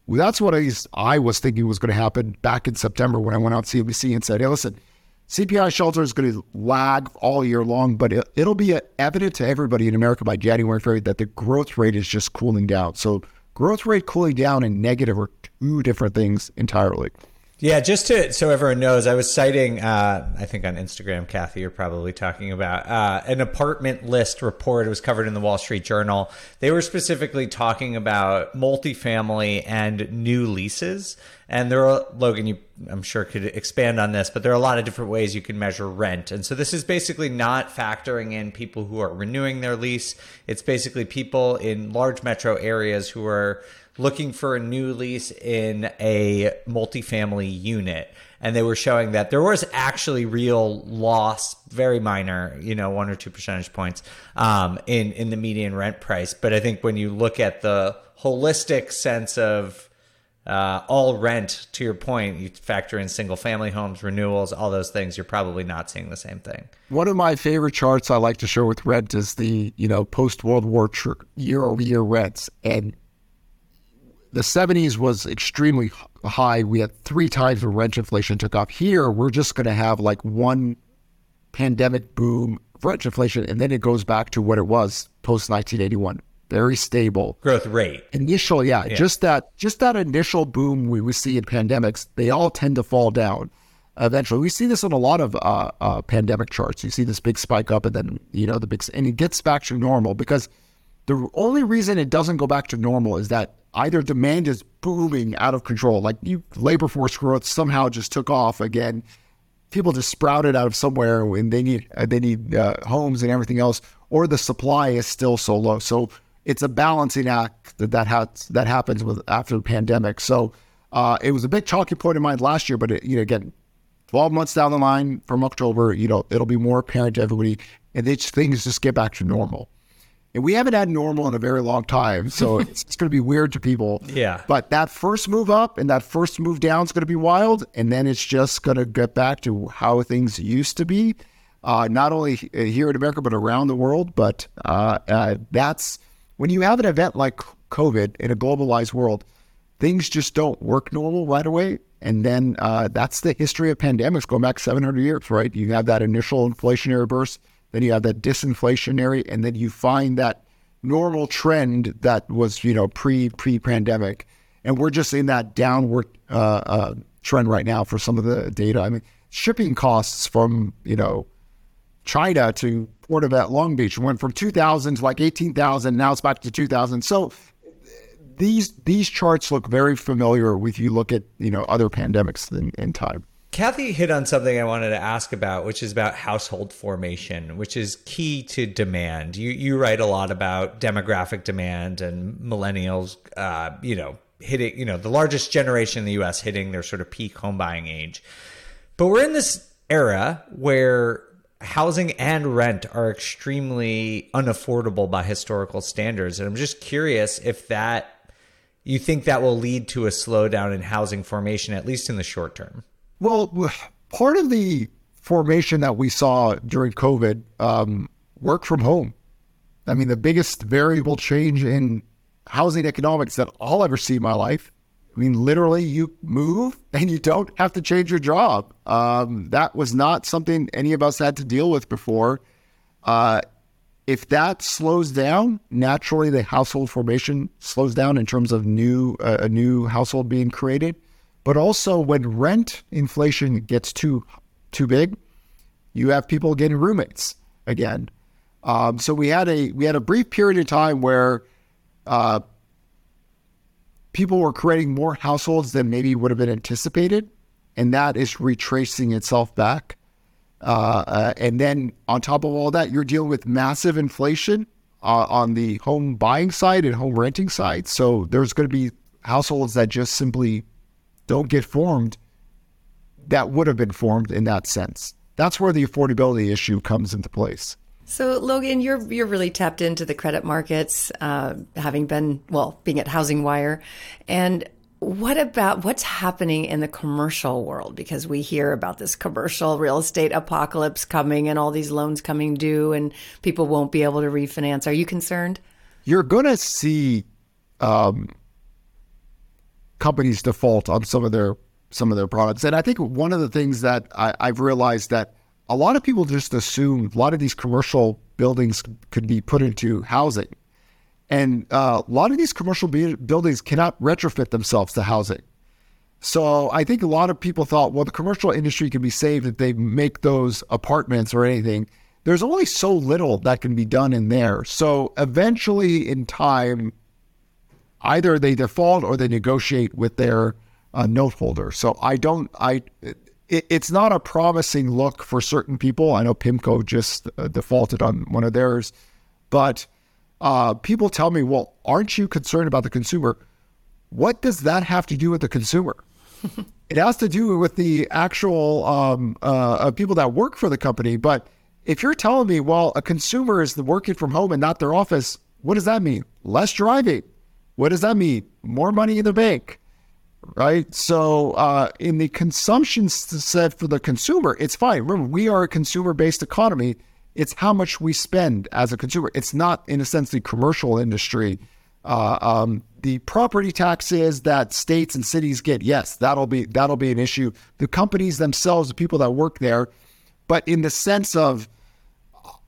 I was thinking was going to happen back in September when I went out to CNBC and said, hey, listen, CPI shelter is going to lag all year long, but it'll be evident to everybody in America by January, February that the growth rate is just cooling down. So growth rate cooling down and negative are two different things entirely. Yeah, so everyone knows, I was citing, I think on Instagram, Kathy, you're probably talking about, an apartment list report. It was covered in the Wall Street Journal. They were specifically talking about multifamily and new leases. And there are, Logan, I'm sure could expand on this, but there are a lot of different ways you can measure rent. And so this is basically not factoring in people who are renewing their lease. It's basically people in large metro areas who are looking for a new lease in a multifamily unit. And they were showing that there was actually real loss, very minor, 1 or 2 percentage points in the median rent price. But I think when you look at the holistic sense of all rent, to your point, you factor in single family homes, renewals, all those things, you're probably not seeing the same thing. One of my favorite charts I like to show with rent is the, post-World War year-over-year rents. And the 70s was extremely high. We had 3 times when rent inflation took off. Here, we're just going to have like one pandemic boom, rent inflation, and then it goes back to what it was post-1981. very stable. Growth rate. Initial, just that initial boom we see in pandemics, they all tend to fall down eventually. We see this in a lot of pandemic charts. You see this big spike up and then, and it gets back to normal, because the only reason it doesn't go back to normal is that either demand is booming out of control, like labor force growth somehow just took off again. People just sprouted out of somewhere and they need homes and everything else, or the supply is still so low. So it's a balancing act that happens after the pandemic. So it was a big talking point in mind last year, but again, 12 months down the line from October, it'll be more apparent to everybody, and things just get back to normal. And we haven't had normal in a very long time, so it's going to be weird to people. Yeah. But that first move up and that first move down is going to be wild, and then it's just going to get back to how things used to be, not only here in America, but around the world. But that's when you have an event like COVID in a globalized world, things just don't work normal right away. And then that's the history of pandemics going back 700 years, right? You have that initial inflationary burst, then you have that disinflationary, and then you find that normal trend that was, pre-pandemic. And we're just in that downward trend right now for some of the data. I mean, shipping costs from, China to Port of Long Beach went from 2,000 to like 18,000. Now it's back to 2,000. So these charts look very familiar if you look at, other pandemics in time. Kathy hit on something I wanted to ask about, which is about household formation, which is key to demand. You write a lot about demographic demand and millennials, hitting, the largest generation in the U.S. hitting their sort of peak home buying age. But we're in this era where housing and rent are extremely unaffordable by historical standards. And I'm just curious if you think that will lead to a slowdown in housing formation, at least in the short term. Well, part of the formation that we saw during COVID, work from home. I mean, the biggest variable change in housing economics that I'll ever see in my life. I mean, literally, you move and you don't have to change your job. That was not something any of us had to deal with before. If that slows down, naturally, the household formation slows down in terms of a new household being created. But also when rent inflation gets too big, you have people getting roommates again. So we had a brief period of time where people were creating more households than maybe would have been anticipated, and that is retracing itself back. And then on top of all that, you're dealing with massive inflation on the home buying side and home renting side. So there's going to be households that just simply don't get formed that would have been formed in that sense. That's where the affordability issue comes into place. So Logan, you're really tapped into the credit markets, having been, being at Housing Wire. And what about what's happening in the commercial world? Because we hear about this commercial real estate apocalypse coming and all these loans coming due and people won't be able to refinance. Are you concerned? You're going to see companies default on some of their products. And I think one of the things that I've realized that a lot of people just assume a lot of these commercial buildings could be put into housing. And a lot of these commercial buildings cannot retrofit themselves to housing. So I think a lot of people thought, well, the commercial industry can be saved if they make those apartments or anything. There's only so little that can be done in there. So eventually in time, either they default or they negotiate with their note holder. So it's not a promising look for certain people. I know PIMCO just defaulted on one of theirs, but people tell me, well, aren't you concerned about the consumer? What does that have to do with the consumer? It has to do with the actual people that work for the company. But if you're telling me, well, a consumer is working from home and not their office, what does that mean? Less driving. What does that mean? More money in the bank, right? So in the consumption set for the consumer, it's fine. Remember, we are a consumer-based economy. It's how much we spend as a consumer. It's not, in a sense, the commercial industry. The property taxes that states and cities get, yes, that'll be an issue. The companies themselves, the people that work there, but in the sense of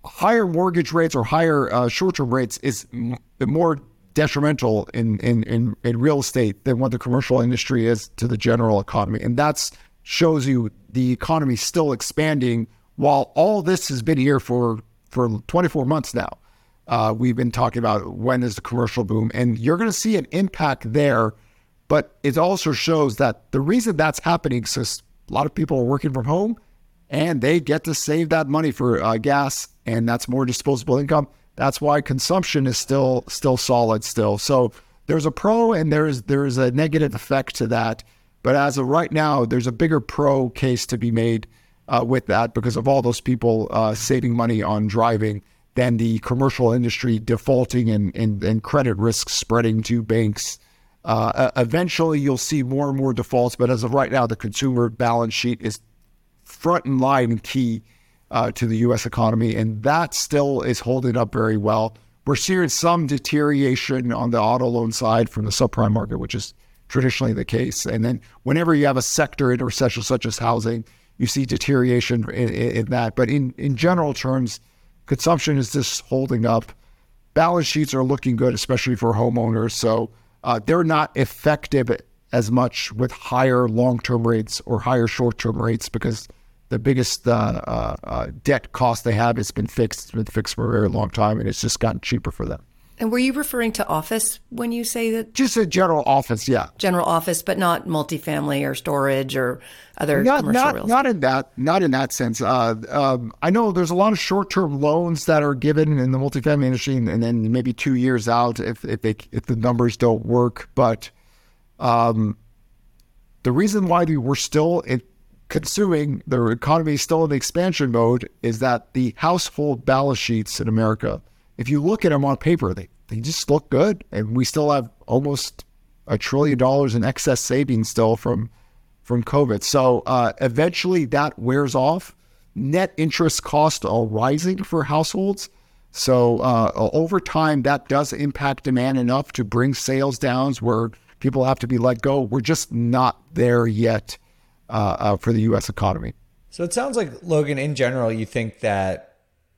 higher mortgage rates or higher short-term rates is more detrimental in real estate than what the commercial industry is to the general economy. And that shows you the economy still expanding while all this has been here for 24 months now. We've been talking about when is the commercial boom, and you're going to see an impact there. But it also shows that the reason that's happening is a lot of people are working from home and they get to save that money for gas, and that's more disposable income. That's why consumption is still solid still. So there's a pro and there's a negative effect to that. But as of right now, there's a bigger pro case to be made with that because of all those people saving money on driving than the commercial industry defaulting and credit risk spreading to banks. Eventually, you'll see more and more defaults. But as of right now, the consumer balance sheet is front in line and key to the U.S. economy, and that still is holding up very well. We're seeing some deterioration on the auto loan side from the subprime market, which is traditionally the case. And then whenever you have a sector in recession such as housing, you see deterioration in that. But in general terms, consumption is just holding up. Balance sheets are looking good, especially for homeowners. So they're not effective as much with higher long-term rates or higher short-term rates because the biggest debt cost they have has been fixed. It's been fixed for a very long time, and it's just gotten cheaper for them. And were you referring to office when you say that? Just a general office, yeah. General office, but not multifamily or storage or other commercial real estate? Not in that sense. I know there's a lot of short-term loans that are given in the multifamily industry, and then maybe 2 years out if the numbers don't work. But the reason why we're still consuming, the economy is still in the expansion mode, is that the household balance sheets in America, if you look at them on paper, they just look good. And we still have almost $1 trillion in excess savings still from COVID. So eventually that wears off. Net interest costs are rising for households. So over time, that does impact demand enough to bring sales down where people have to be let go. We're just not there yet for the U.S. economy. So it sounds like, Logan, in general, you think that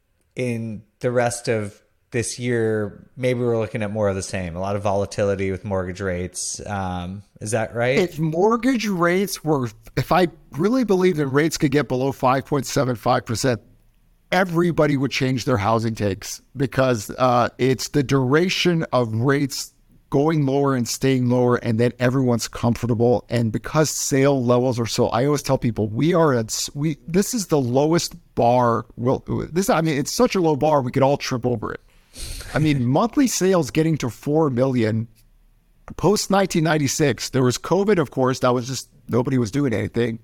in the rest of this year, maybe we're looking at more of the same, a lot of volatility with mortgage rates. Is that right? If mortgage rates were, if I really believe that rates could get below 5.75%, everybody would change their housing takes because it's the duration of rates going lower and staying lower, and then everyone's comfortable. And because sale levels are so, I always tell people this is the lowest bar. It's such a low bar we could all trip over it. I mean, monthly sales getting to 4 million post 1996. There was COVID, of course. That was just nobody was doing anything.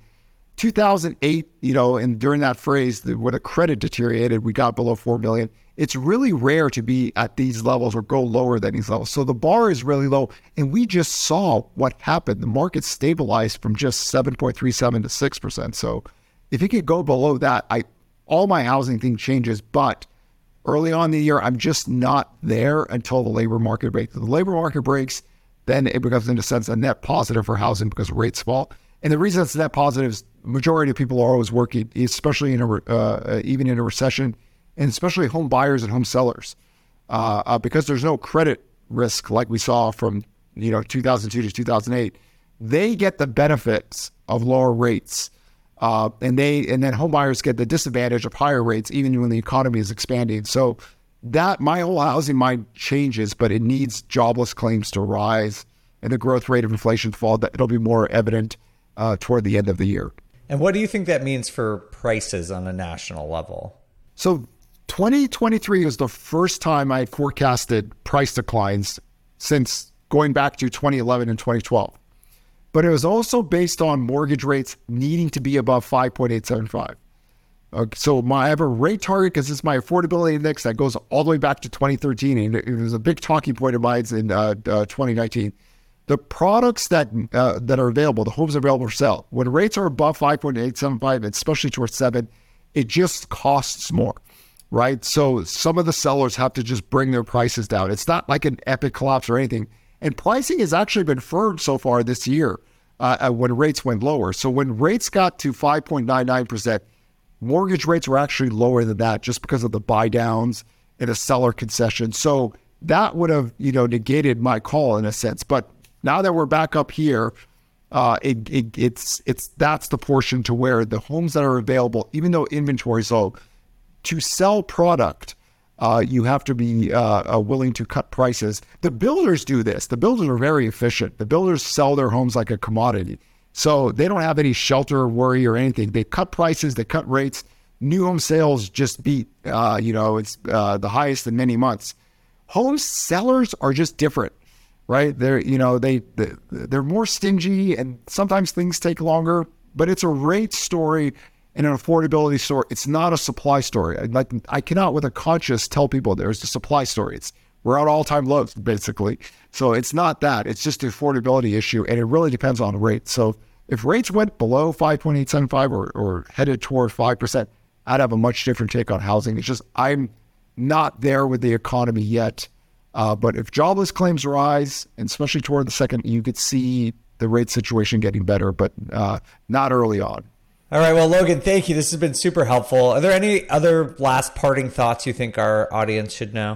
2008, and during that phrase, when the credit deteriorated, we got below 4 million. It's really rare to be at these levels or go lower than these levels. So the bar is really low. And we just saw what happened. The market stabilized from just 7.37 to 6%. So if it could go below that, all my housing thing changes. But early on in the year, I'm just not there until the labor market breaks. If the labor market breaks, then it becomes, in a sense, a net positive for housing because rates fall. And the reason it's net positive is the majority of people are always working, especially even in a recession, and especially home buyers and home sellers, because there's no credit risk like we saw from 2002 to 2008. They get the benefits of lower rates, and then home buyers get the disadvantage of higher rates, even when the economy is expanding. So that my whole housing mind changes, but it needs jobless claims to rise and the growth rate of inflation to fall. That it'll be more evident toward the end of the year. And what do you think that means for prices on a national level? So 2023 was the first time I forecasted price declines since going back to 2011 and 2012. But it was also based on mortgage rates needing to be above 5.875. So I have a rate target because it's my affordability index that goes all the way back to 2013. And it was a big talking point of mine in 2019. The products that are available, the homes available for sale, when rates are above 5.875, especially towards 7, it just costs more, right? So some of the sellers have to just bring their prices down. It's not like an epic collapse or anything. And pricing has actually been firm so far this year when rates went lower. So when rates got to 5.99%, Mortgage rates were actually lower than that just because of the buy downs and a seller concession. So that would have, negated my call in a sense. But now that we're back up here, it's that's the portion to where the homes that are available, even though inventory is low, to sell product, you have to be willing to cut prices. The builders do this. The builders are very efficient. The builders sell their homes like a commodity. So they don't have any shelter worry or anything. They cut prices, they cut rates. New home sales just beat, it's the highest in many months. Home sellers are just different, right? They're more stingy, and sometimes things take longer, but it's a rate story and an affordability story. It's not a supply story. I cannot with a conscience tell people there's a supply story. We're at all-time lows, basically. So it's not that. It's just the affordability issue, and it really depends on rate. So if rates went below 5.875 or headed toward 5%, I'd have a much different take on housing. It's just I'm not there with the economy yet. But if jobless claims rise, and especially toward the second, you could see the rate situation getting better, but not early on. All right. Well, Logan, thank you. This has been super helpful. Are there any other last parting thoughts you think our audience should know?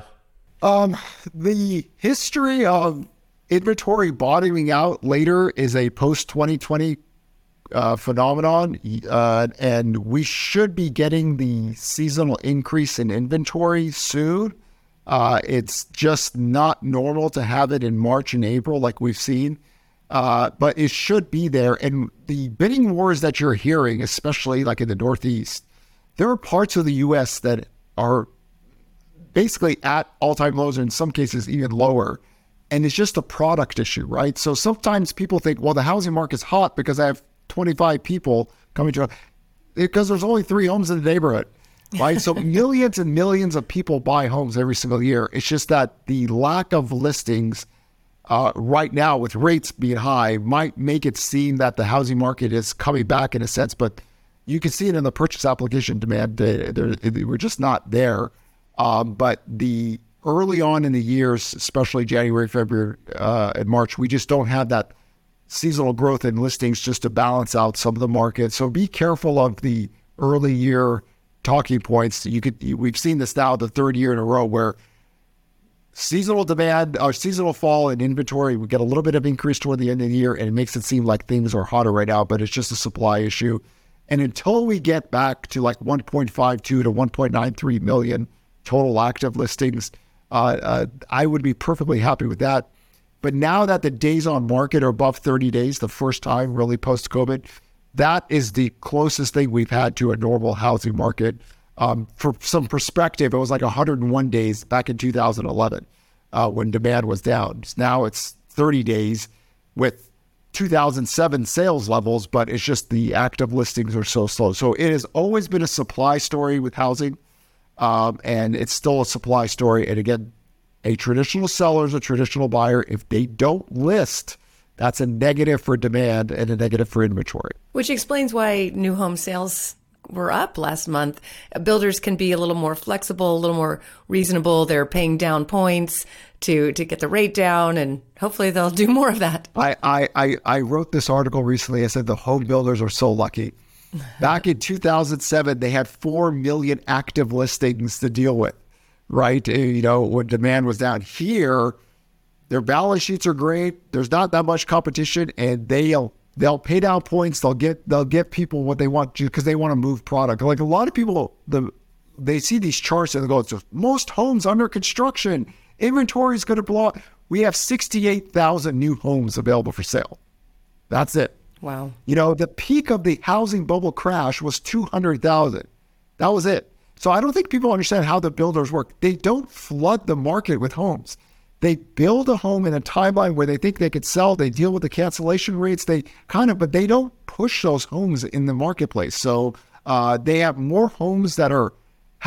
The history of inventory bottoming out later is a post-2020 phenomenon, and we should be getting the seasonal increase in inventory soon. It's just not normal to have it in March and April like we've seen, but it should be there. And the bidding wars that you're hearing, especially like in the Northeast, there are parts of the U.S. that are basically at all-time lows, or in some cases even lower. And it's just a product issue, right? So sometimes people think, well, the housing market's hot because I have 25 people coming to it, because there's only 3 homes in the neighborhood, right? So millions and millions of people buy homes every single year. It's just that the lack of listings right now with rates being high might make it seem that the housing market is coming back in a sense, but you can see it in the purchase application demand data. We're just not there. But the early on in the years, especially January, February, and March, we just don't have that seasonal growth in listings just to balance out some of the market. So be careful of the early year talking points. We've seen this now the third year in a row where seasonal demand or seasonal fall in inventory, we get a little bit of increase toward the end of the year, and it makes it seem like things are hotter right now, but it's just a supply issue. And until we get back to like 1.52 to 1.93 million total active listings, I would be perfectly happy with that. But now that the days on market are above 30 days, the first time really post-COVID, that is the closest thing we've had to a normal housing market. For some perspective, it was like 101 days back in 2011 when demand was down. Now it's 30 days with 2007 sales levels, but it's just the active listings are so slow. So it has always been a supply story with housing. And it's still a supply story. And again, a traditional seller is a traditional buyer. If they don't list, that's a negative for demand and a negative for inventory. Which explains why new home sales were up last month. Builders can be a little more flexible, a little more reasonable. They're paying down points to get the rate down, and hopefully they'll do more of that. I wrote this article recently. I said the home builders are so lucky. Back in 2007, they had 4 million active listings to deal with, right? When demand was down. Here, their balance sheets are great. There's not that much competition, and they'll pay down points. They'll get people what they want because they want to move product. Like a lot of people, they see these charts and they go, it's just most homes under construction. Inventory is going to blow up. We have 68,000 new homes available for sale. That's it. Wow. The peak of the housing bubble crash was 200,000. That was it. So I don't think people understand how the builders work. They don't flood the market with homes. They build a home in a timeline where they think they could sell. They deal with the cancellation rates. But they don't push those homes in the marketplace. So they have more homes that are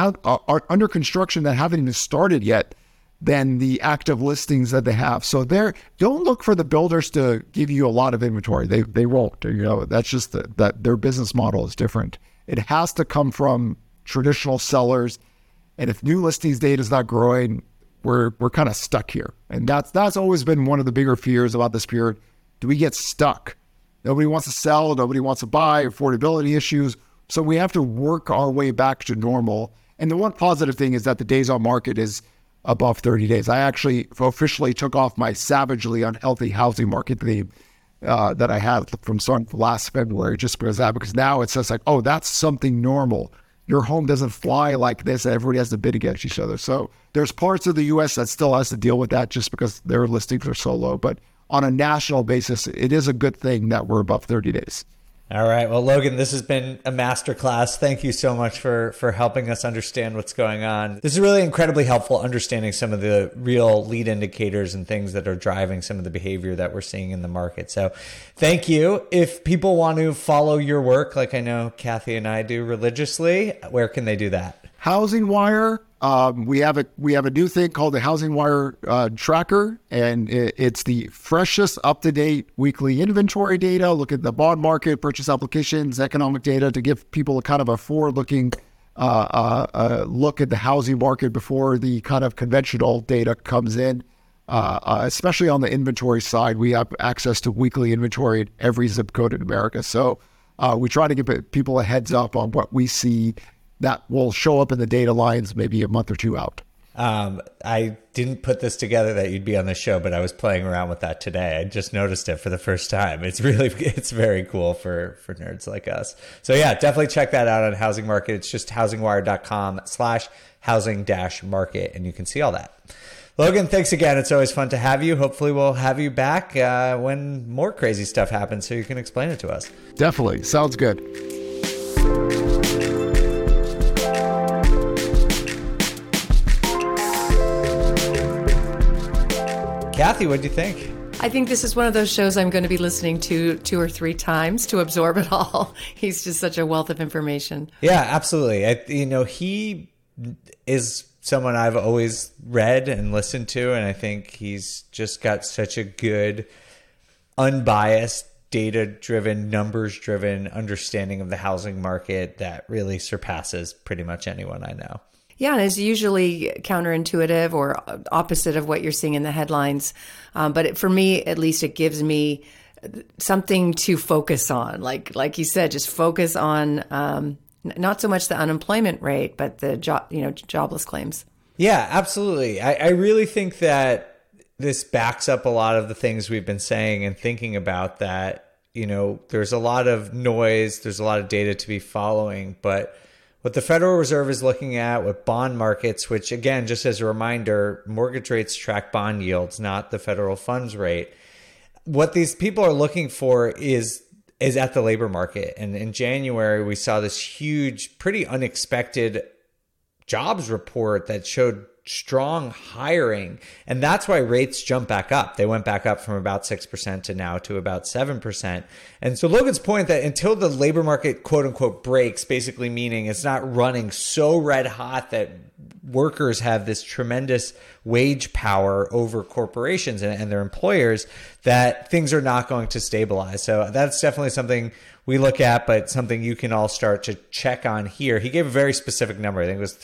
under construction that haven't even started yet than the active listings that they have. So don't look for the builders to give you a lot of inventory. They won't. That's just that their business model is different. It has to come from traditional sellers. And if new listings data is not growing, we're kind of stuck here. And that's always been one of the bigger fears about this period. Do we get stuck? Nobody wants to sell. Nobody wants to buy. Affordability issues. So we have to work our way back to normal. And the one positive thing is that the days on market is above 30 days. I actually officially took off my savagely unhealthy housing market theme that I had from starting last February, just because now it says like, oh, that's something normal. Your home doesn't fly like this. Everybody has to bid against each other. So there's parts of the U.S. that still has to deal with that just because their listings are so low. But on a national basis, it is a good thing that we're above 30 days. All right. Well, Logan, this has been a masterclass. Thank you so much for helping us understand what's going on. This is really incredibly helpful understanding some of the real lead indicators and things that are driving some of the behavior that we're seeing in the market. So thank you. If people want to follow your work, like I know Kathy and I do religiously, where can they do that? Housing Wire. We have a new thing called the Housing Wire Tracker, and it's the freshest, up-to-date weekly inventory data. Look at the bond market, purchase applications, economic data to give people a kind of a forward-looking look at the housing market before the kind of conventional data comes in. Especially on the inventory side, we have access to weekly inventory in every zip code in America. So we try to give people a heads up on what we see that will show up in the data lines maybe a month or two out. I didn't put this together that you'd be on the show, but I was playing around with that today. I just noticed it for the first time. It's very cool for nerds like us. So yeah, definitely check that out on Housing Market. It's just housingwire.com/housing-market, and you can see all that. Logan, thanks again. It's always fun to have you. Hopefully we'll have you back when more crazy stuff happens so you can explain it to us. Definitely. Sounds good. Kathy, what do you think? I think this is one of those shows I'm going to be listening to 2 or 3 times to absorb it all. He's just such a wealth of information. Yeah, absolutely. He is someone I've always read and listened to, and I think he's just got such a good, unbiased, data-driven, numbers-driven understanding of the housing market that really surpasses pretty much anyone I know. Yeah, and it's usually counterintuitive or opposite of what you're seeing in the headlines. But for me, at least, it gives me something to focus on. Like you said, just focus on not so much the unemployment rate, but the jobless claims. Yeah, absolutely. I really think that this backs up a lot of the things we've been saying and thinking about, that, there's a lot of noise, there's a lot of data to be following, but what the Federal Reserve is looking at with bond markets, which again, just as a reminder, mortgage rates track bond yields, not the federal funds rate. What these people are looking for is at the labor market. And in January, we saw this huge, pretty unexpected jobs report that showed strong hiring. And that's why rates jumped back up. They went back up from about 6% to now to about 7%. And so Logan's point that until the labor market, quote unquote, breaks, basically meaning it's not running so red hot that workers have this tremendous wage power over corporations and their employers, that things are not going to stabilize. So that's definitely something we look at, but something you can all start to check on here. He gave a very specific number. I think it was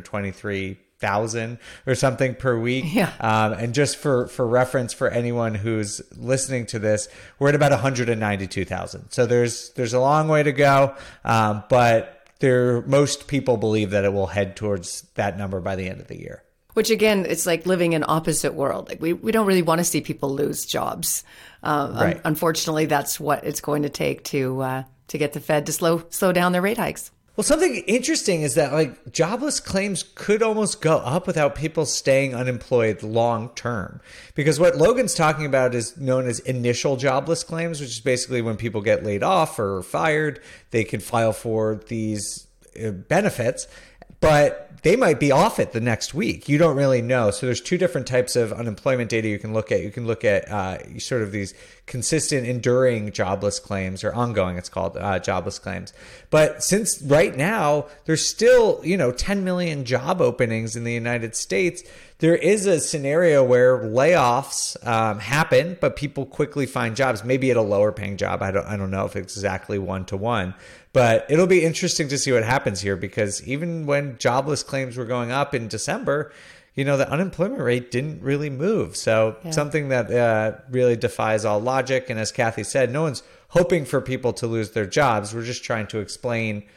323,000 or something per week. Yeah. And just for reference, for anyone who's listening to this, we're at about 192,000. So there's a long way to go. But most people believe that it will head towards that number by the end of the year. Which again, it's like living in opposite world. Like we don't really want to see people lose jobs. Right. Unfortunately, that's what it's going to take to get the Fed to slow down their rate hikes. Well, something interesting is that jobless claims could almost go up without people staying unemployed long term. Because what Logan's talking about is known as initial jobless claims, which is basically when people get laid off or fired, they can file for these benefits, but they might be off it the next week. You don't really know. So there's 2 different types of unemployment data you can look at. You can look at sort of these consistent, enduring jobless claims, or ongoing, it's called, jobless claims. But since right now, there's still, 10 million job openings in the United States, there is a scenario where layoffs happen, but people quickly find jobs, maybe at a lower paying job. I don't know if it's exactly 1-to-1. But it'll be interesting to see what happens here, because even when jobless claims were going up in December, the unemployment rate didn't really move. So something that really defies all logic. And as Kathy said, no one's hoping for people to lose their jobs. We're just trying to explain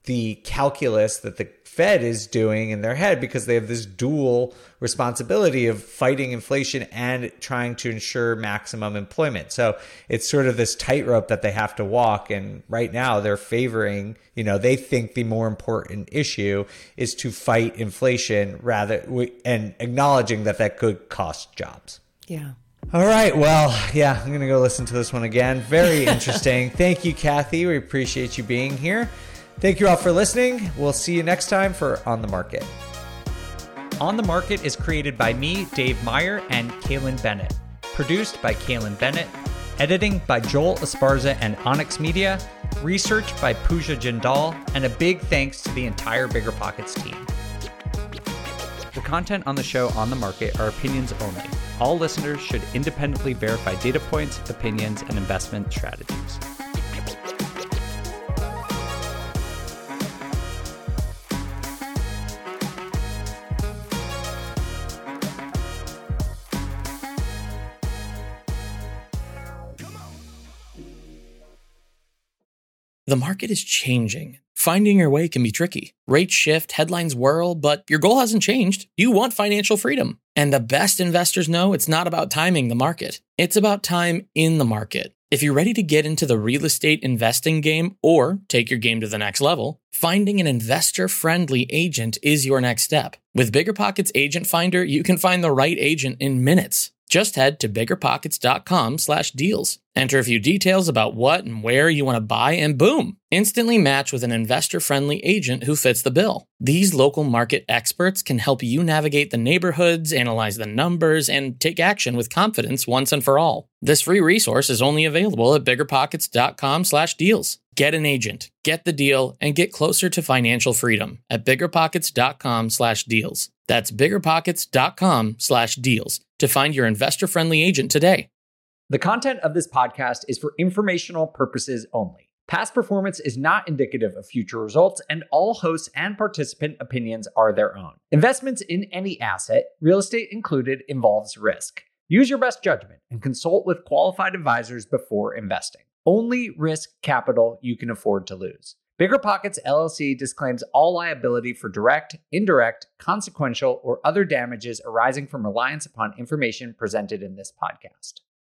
the calculus that the Fed is doing in their head, because they have this dual responsibility of fighting inflation and trying to ensure maximum employment. So it's sort of this tightrope that they have to walk. And right now they're favoring, they think the more important issue is to fight inflation and acknowledging that could cost jobs. Yeah. All right. Well, yeah, I'm going to go listen to this one again. Very interesting. Thank you, Kathy. We appreciate you being here. Thank you all for listening. We'll see you next time for On the Market. On the Market is created by me, Dave Meyer, and Kaylin Bennett. Produced by Kaylin Bennett. Editing by Joel Esparza and Onyx Media. Research by Pooja Jindal. And a big thanks to the entire BiggerPockets team. The content on the show On the Market are opinions only. All listeners should independently verify data points, opinions, and investment strategies. The market is changing. Finding your way can be tricky. Rates shift, headlines whirl, but your goal hasn't changed. You want financial freedom. And the best investors know it's not about timing the market. It's about time in the market. If you're ready to get into the real estate investing game or take your game to the next level, finding an investor-friendly agent is your next step. With BiggerPockets Agent Finder, you can find the right agent in minutes. Just head to biggerpockets.com/deals. Enter a few details about what and where you want to buy, and boom, instantly match with an investor-friendly agent who fits the bill. These local market experts can help you navigate the neighborhoods, analyze the numbers, and take action with confidence once and for all. This free resource is only available at biggerpockets.com/deals. Get an agent, get the deal, and get closer to financial freedom at biggerpockets.com/deals. That's biggerpockets.com/deals to find your investor-friendly agent today. The content of this podcast is for informational purposes only. Past performance is not indicative of future results, and all hosts and participant opinions are their own. Investments in any asset, real estate included, involves risk. Use your best judgment and consult with qualified advisors before investing. Only risk capital you can afford to lose. BiggerPockets LLC disclaims all liability for direct, indirect, consequential, or other damages arising from reliance upon information presented in this podcast.